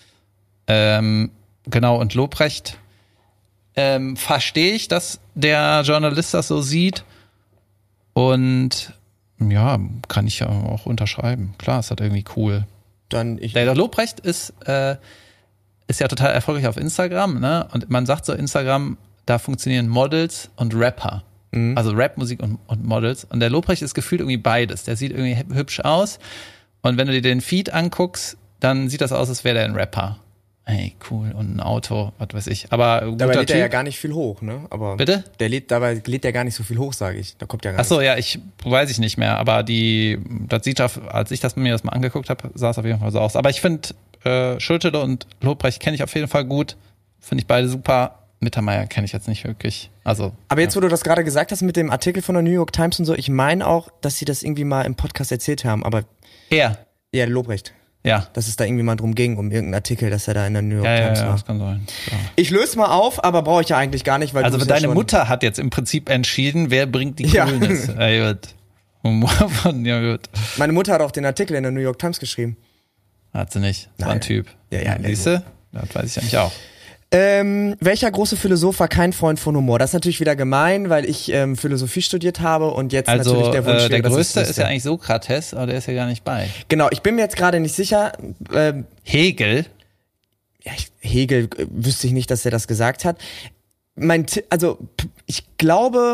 Genau, und Lobrecht verstehe ich, dass der Journalist das so sieht. Und ja, kann ich ja auch unterschreiben. Klar, ist halt irgendwie cool. Der Lobrecht ist ja total erfolgreich auf Instagram, ne? Und man sagt so, Instagram, da funktionieren Models und Rapper. Mhm. Also Rapmusik und Models. Und der Lobrecht ist gefühlt irgendwie beides. Der sieht irgendwie hübsch aus. Und wenn du dir den Feed anguckst, dann sieht das aus, als wäre der ein Rapper. Hey, cool. Und ein Auto, was weiß ich. Aber dabei lädt er ja gar nicht viel hoch, ne? Aber bitte? Dabei lädt er gar nicht so viel hoch, sage ich. Da kommt ja gar nicht. Ach so, ja, weiß ich nicht mehr. Aber das sieht, als ich mir das mal angeguckt habe, sah es auf jeden Fall so aus. Aber ich finde, Schulte und Lobrecht kenne ich auf jeden Fall gut. Finde ich beide super. Mittermeier kenne ich jetzt nicht wirklich. Also. Aber jetzt, wo du das gerade gesagt hast mit dem Artikel von der New York Times und so, ich meine auch, dass sie das irgendwie mal im Podcast erzählt haben. Aber ja, Lobrecht. Ja. Dass es da irgendwie mal drum ging, um irgendeinen Artikel, dass er da in der New York Times war. Ja, das kann sein. Ja. Ich löse mal auf, aber brauche ich ja eigentlich gar nicht, weil also deine Mutter hat jetzt im Prinzip entschieden, wer bringt die Coolness. Ja, gut. Ja, gut. Meine Mutter hat auch den Artikel in der New York Times geschrieben. Hat sie nicht. Das war ein Typ. Ja, siehst du? Das weiß ich ja nicht auch. Welcher große Philosoph war kein Freund von Humor? Das ist natürlich wieder gemein, weil ich Philosophie studiert habe und jetzt natürlich der Wunsch der größte ist ja eigentlich Sokrates, aber der ist ja gar nicht bei. Genau, ich bin mir jetzt gerade nicht sicher. Hegel? Ja, Hegel wüsste ich nicht, dass er das gesagt hat. Ich glaube,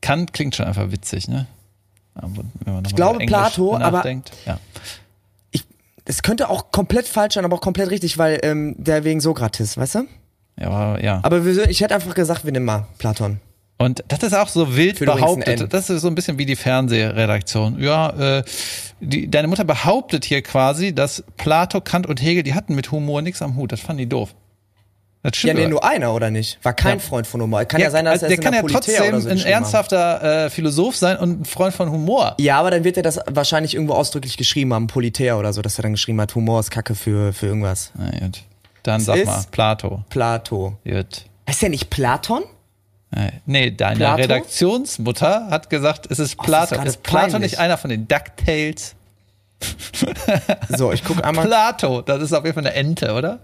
Kant klingt schon einfach witzig, ne? Wenn man Ich glaube Plato, aber ja. es könnte auch komplett falsch sein, aber auch komplett richtig, weil der wegen Sokrates, weißt du? Ja. Aber ich hätte einfach gesagt, wir nehmen mal Platon. Und das ist auch so wild Für übrigens ein N. behauptet. Das ist so ein bisschen wie die Fernsehredaktion. Ja, deine Mutter behauptet hier quasi, dass Plato, Kant und Hegel, die hatten mit Humor nichts am Hut. Das fanden die doof. Das stimmt. Ja, nee, nur einer, oder nicht? War kein Freund von Humor. Kann ja sein, dass er der es in kann der ja Politär trotzdem oder so ein geschrieben ernsthafter Philosoph sein und ein Freund von Humor. haben. Ja, aber dann wird er das wahrscheinlich irgendwo ausdrücklich geschrieben haben, Politär oder so, dass er dann geschrieben hat, Humor ist Kacke für irgendwas. Na gut. Dann Es sag ist mal, Plato. Plato. Gut. Heißt der nicht Platon? Nee, deine Plato? Redaktionsmutter hat gesagt, es ist das Plato. ist gerade Ist Plato peinlich. nicht einer von den DuckTales? So, ich guck einmal. Plato, das ist auf jeden Fall eine Ente, oder?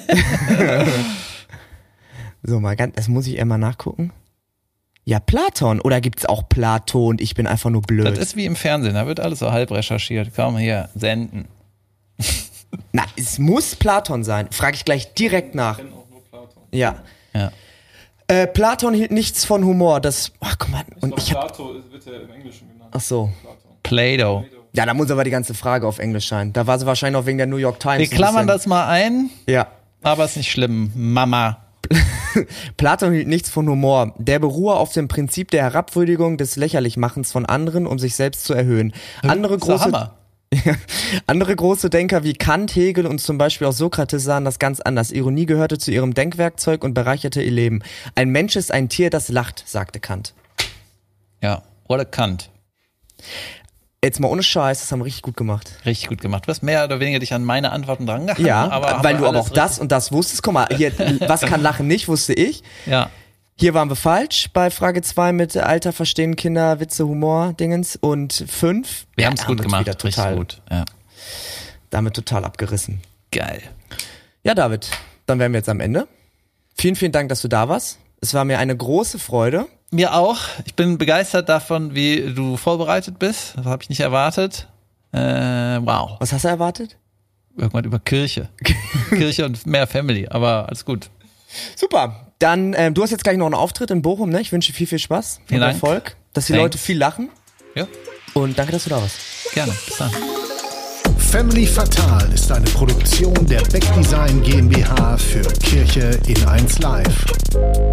So, mal ganz, das muss ich einmal nachgucken. Ja, Platon. Oder gibt's auch Plato und ich bin einfach nur blöd? Das ist wie im Fernsehen, da wird alles so halb recherchiert. Komm hier, senden. Na, es muss Platon sein. Frage ich gleich direkt nach. Ich kenne auch nur Platon. Ja. Ja. Platon hielt nichts von Humor. Das, ach guck mal. Und ich hab, Plato wird ja im Englischen genannt. ach so. Plato. Ja, da muss aber die ganze Frage auf Englisch sein. Da war sie wahrscheinlich auch wegen der New York Times. Wir klammern ein das mal ein, bisschen- Ja. aber ist nicht schlimm. Mama. Platon hielt nichts von Humor. Der beruhe auf dem Prinzip der Herabwürdigung des Lächerlichmachens von anderen, um sich selbst zu erhöhen. Andere Ist doch große, Hammer. andere große Denker wie Kant, Hegel und zum Beispiel auch Sokrates sahen das ganz anders. Ironie gehörte zu ihrem Denkwerkzeug und bereicherte ihr Leben. Ein Mensch ist ein Tier, das lacht, sagte Kant. Ja, oder Kant. Jetzt mal ohne Scheiß, das haben wir richtig gut gemacht. Richtig gut gemacht. Du hast mehr oder weniger dich an meine Antworten drangehangen. Ja, aber weil du aber alles auch das und das wusstest. Guck mal, hier, was kann lachen nicht, wusste ich. Ja. Hier waren wir falsch bei Frage 2 mit Alter, Verstehen, Kinder, Witze, Humor, Dingens. Und 5. Wir haben es gut gemacht. Wieder total, Richtig gut. Ja. Damit total abgerissen. Geil. Ja, David, dann wären wir jetzt am Ende. Vielen, vielen Dank, dass du da warst. Es war mir eine große Freude. Mir auch. Ich bin begeistert davon, wie du vorbereitet bist. Das habe ich nicht erwartet. Wow. Was hast du erwartet? Irgendwann über Kirche. Kirche und mehr Family, aber alles gut. Super. Dann, du hast jetzt gleich noch einen Auftritt in Bochum, ne? Ich wünsche viel, viel Spaß Vielen und Dank. Erfolg, dass die Thanks. Leute viel lachen. Ja, Und danke, dass du da warst. gerne. Bis dann. Family Fatal ist eine Produktion der Beck Design GmbH für Kirche in 1 Live.